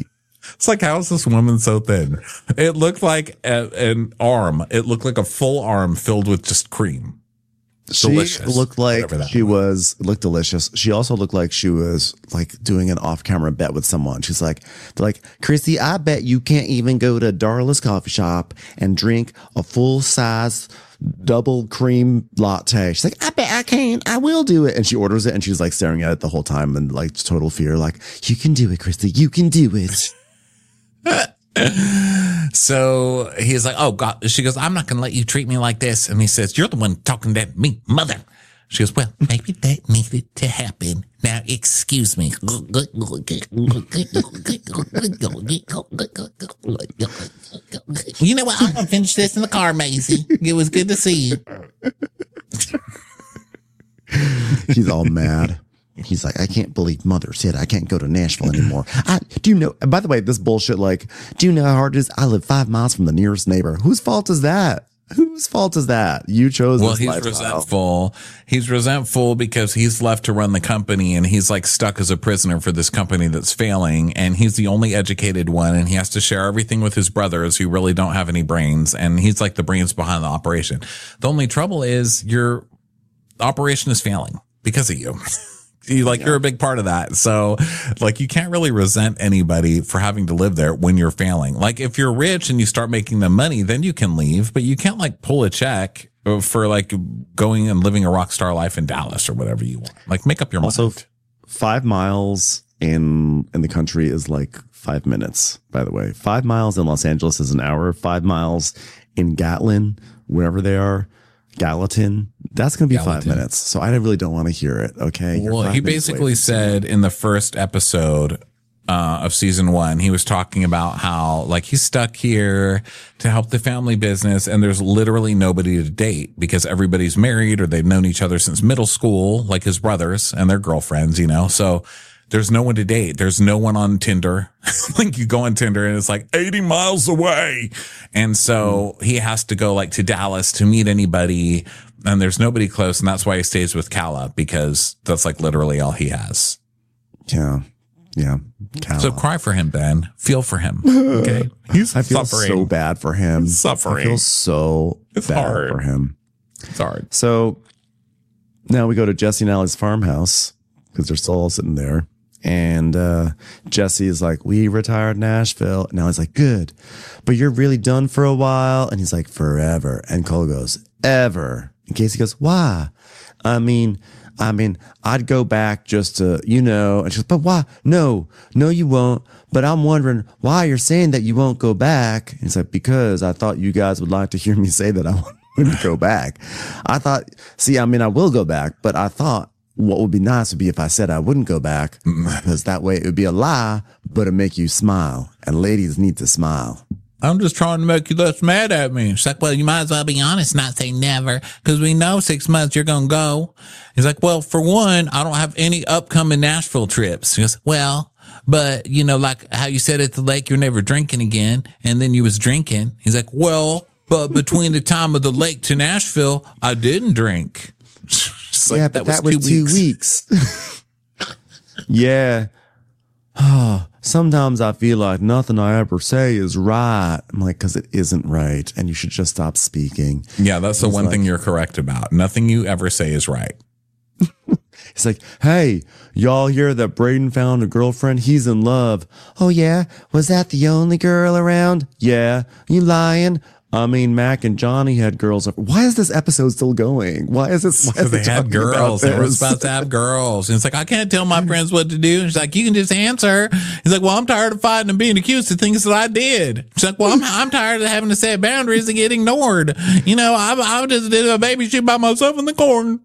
It's like, how is this woman so thin? It looked like a, an arm. It looked like a full arm filled with just cream. Delicious. She looked like Whatever that she was, looked delicious. She also looked like she was like doing an off camera bet with someone. She's like, they're like, Chrissy, I bet you can't even go to Darla's coffee shop and drink a full size double cream latte. She's like, I bet I can. I will do it. And she orders it and she's like staring at it the whole time in like total fear. Like, you can do it, Chrissy. You can do it. So he's like, oh God. She goes, I'm not going to let you treat me like this. And he says, you're the one talking to me, mother. She goes, well, maybe that needed to happen. Now, excuse me. You know what? I'm going to finish this in the car, Maisie. It was good to see you. He's all mad. He's like, I can't believe mother said I can't go to Nashville anymore. I do you know, by the way, this bullshit, like, do you know how hard it is? I live five miles from the nearest neighbor. Whose fault is that? Whose fault is that? You chose Well, this he's lifestyle. resentful. He's resentful because he's left to run the company and he's like stuck as a prisoner for this company that's failing. And he's the only educated one and he has to share everything with his brothers who really don't have any brains. And he's like the brains behind the operation. The only trouble is your operation is failing because of you. You like yeah. You're a big part of that. So like you can't really resent anybody for having to live there when you're failing. Like if you're rich and you start making them money, then you can leave, but you can't like pull a check for like going and living a rock star life in Dallas or whatever you want. Like make up your also, mind. Five miles in in the country is like five minutes, by the way. Five miles in Los Angeles is an hour. Five miles in Gatlin, wherever they are, Gallatin, that's going to be Gallatin. five minutes. So I really don't want to hear it. Okay. You're well, he basically said in the first episode uh, of season one, he was talking about how like he's stuck here to help the family business and there's literally nobody to date because everybody's married or they've known each other since middle school, like his brothers and their girlfriends, you know? So there's no one to date. There's no one on Tinder. Like you go on Tinder and it's like eighty miles away. And so he has to go like to Dallas to meet anybody and there's nobody close. And that's why he stays with Kala because that's like literally all he has. Yeah. Yeah. Kala. So cry for him, Ben. Feel for him. Okay. He's I feel suffering. so bad for him. He's suffering. I feel so it's bad hard. for him. It's hard. So now we go to Jesse and Allie's farmhouse because they're still all sitting there. And uh, Jesse is like, we retired Nashville. Now he's like, good, but you're really done for a while. And he's like, forever. And Cole goes, ever. And Casey goes, why? I mean, I mean, I'd go back just to, you know, and she goes, but why? No, no, you won't. But I'm wondering why you're saying that you won't go back. And he's like, because I thought you guys would like to hear me say that I wouldn't go back. I thought, see, I mean, I will go back, but I thought, what would be nice would be if I said I wouldn't go back because that way it would be a lie, but it'd make you smile. And ladies need to smile. I'm just trying to make you less mad at me. She's like, well, you might as well be honest, not say never, because we know six months you're going to go. He's like, well, for one, I don't have any upcoming Nashville trips. He goes, well, but you know, like how you said at the lake, you're never drinking again. And then you was drinking. He's like, well, but between the time of the lake to Nashville, I didn't drink. Like, yeah, but that, that was, was two two weeks. weeks. Yeah. Oh, sometimes I feel like nothing I ever say is right. I'm like, because it isn't right. And you should just stop speaking. Yeah, that's the He's one like, thing you're correct about. Nothing you ever say is right. He's like, hey, y'all hear that Braden found a girlfriend? He's in love. Oh, yeah? Was that the only girl around? Yeah. You lying? I mean, Mac and Johnny had girls. Why is this episode still going? Why is this? Why is they it had talking girls. about They were this? supposed to have girls. And it's like, I can't tell my friends what to do. And she's like, you can just answer. He's like, well, I'm tired of fighting and being accused of things that I did. She's like, well, I'm, I'm tired of having to set boundaries and get ignored. You know, I, I just did a baby shoot by myself in the corn.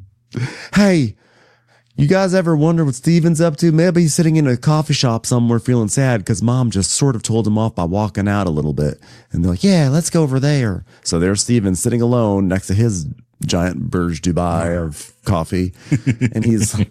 Hey, you guys ever wonder what Steven's up to? Maybe he's sitting in a coffee shop somewhere feeling sad because mom just sort of told him off by walking out a little bit. And they're like, yeah, let's go over there. So there's Steven sitting alone next to his giant Burj Dubai of coffee. And he's, and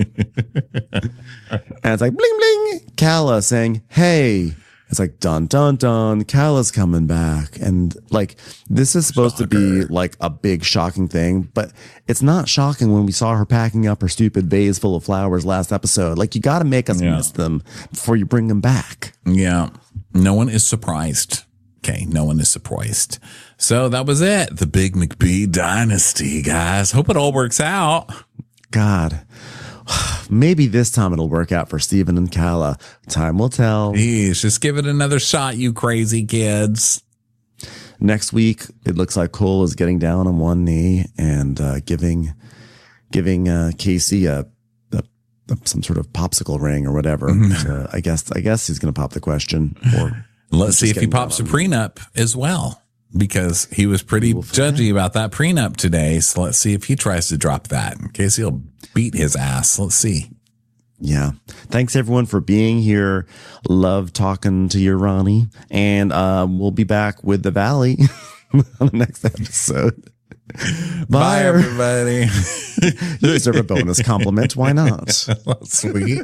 it's like, bling, bling. Kala saying, hey. It's like, dun, dun, dun. Kala's coming back. And like, this is supposed Shocker. to be like a big shocking thing, but it's not shocking when we saw her packing up her stupid vase full of flowers last episode. Like, you got to make us yeah. miss them before you bring them back. Yeah. No one is surprised. Okay. No one is surprised. So that was it. The Big McBee dynasty, guys. Hope it all works out. God. Maybe this time it'll work out for Steven and Kala. Time will tell. Jeez, just give it another shot, you crazy kids. Next week, it looks like Cole is getting down on one knee and uh, giving giving uh, Casey a, a, a some sort of popsicle ring or whatever. uh, I guess I guess he's going to pop the question. Or let's see if he pops a prenup as well, because he was pretty judgy about that prenup today. So let's see if he tries to drop that. In case he'll beat his ass. Let's see. Yeah. Thanks everyone for being here. Love talking to you, Ronnie. And uh, we'll be back with the Valley on the next episode. Bye, Bye everybody. You deserve a bonus compliment. Why not? Sweet.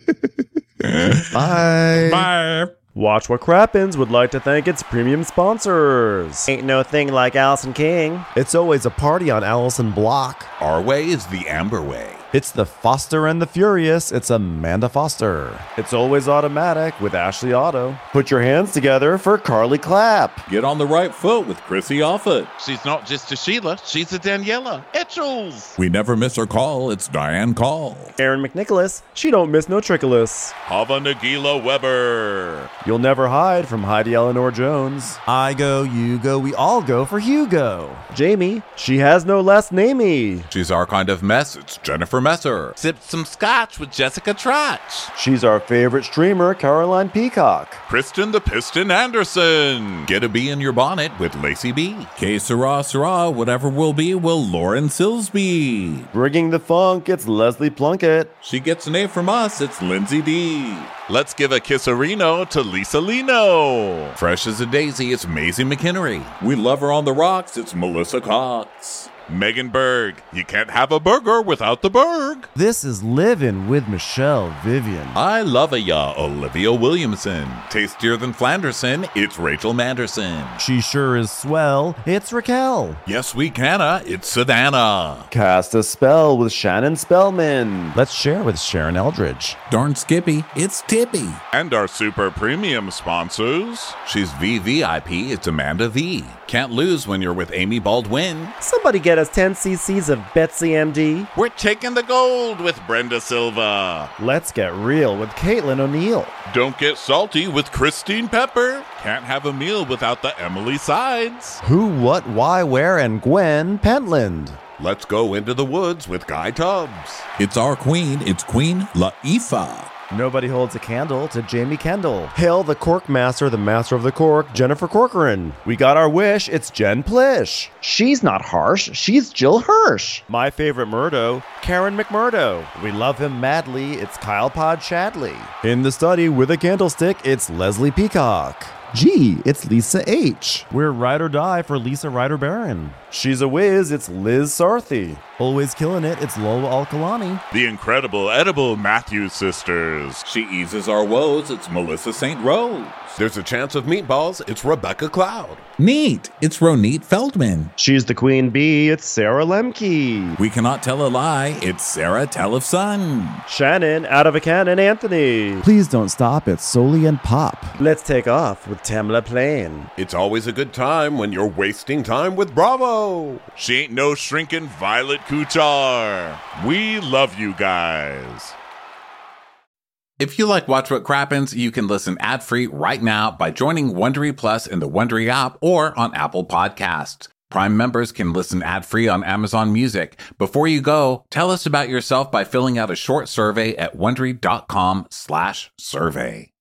Bye. Bye. Watch What Crappens would like to thank its premium sponsors. Ain't no thing like Allison King. It's always a party on Allison Block. Our way is the Amber way. It's the Foster and the Furious. It's Amanda Foster. It's always automatic with Ashley Auto. Put your hands together for Carly Clapp. Get on the right foot with Chrissy Offit. She's not just a Sheila, she's a Daniela Etchels. We never miss her call. It's Diane Call. Aaron McNicholas. She don't miss no trickolas. Hava Nagila Weber. You'll never hide from Heidi Eleanor Jones. I go, you go, we all go for Hugo. Jamie. She has no last namey. She's our kind of mess. It's Jennifer Messer. Sipped some scotch with Jessica Trotch. She's our favorite streamer, Caroline Peacock. Kristen the Piston Anderson. Get a bee in your bonnet with Lacey B. Que sera, sera, whatever will be, will Lauren Silsby. Bringing the funk, it's Leslie Plunkett. She gets an A from us, it's Lindsay D. Let's give a kisserino to Lisa Lino. Fresh as a daisy, it's Maisie McHenry. We love her on the rocks, it's Melissa Cox. Megan Berg. You can't have a burger without the Berg. This is Livin' with Michelle Vivian. I love a ya, Olivia Williamson. Tastier than Flanderson, it's Rachel Manderson. She sure is swell, it's Raquel. Yes, we canna, it's Savannah. Cast a spell with Shannon Spellman. Let's share with Sharon Eldridge. Darn Skippy, it's Tippy. And our super premium sponsors. She's V V I P, it's Amanda V. Can't lose when you're with Amy Baldwin. Somebody get us ten cc's of Betsy M D. We're taking the gold with Brenda Silva. Let's get real with Caitlin O'Neill. Don't get salty with Christine Pepper. Can't have a meal without the Emily Sides. Who, what, why, where, and Gwen Pentland. Let's go into the woods with Guy Tubbs. It's our queen, it's Queen Laifah. Nobody holds a candle to Jamie Kendall. Hail the Cork Master, the Master of the Cork, Jennifer Corcoran. We got our wish, it's Jen Plish. She's not harsh, she's Jill Hirsch. My favorite Murdo, Karen McMurdo. We love him madly, it's Kyle Pod Shadley. In the study with a candlestick, it's Leslie Peacock. Gee, it's Lisa H. We're ride or die for Lisa Ryder Barron. She's a whiz, it's Liz Sarthy. Always killing it, it's Lola Alkalani. The incredible edible Matthews sisters. She eases our woes, it's Melissa Saint Rose. There's a chance of meatballs, it's Rebecca Cloud. Neat, it's Ronit Feldman. She's the queen bee, it's Sarah Lemke. We cannot tell a lie, it's Sarah Telefson. Shannon, out of a cannon, Anthony. Please don't stop, it's Soli and Pop. Let's take off with Tamla Plain. It's always a good time when you're wasting time with Bravo. She ain't no shrinking Violet Kuchar. We love you guys. If you like Watch What Crappens, you can listen ad-free right now by joining Wondery Plus in the Wondery app or on Apple Podcasts. Prime members can listen ad-free on Amazon Music. Before you go, tell us about yourself by filling out a short survey at Wondery dot com slash survey.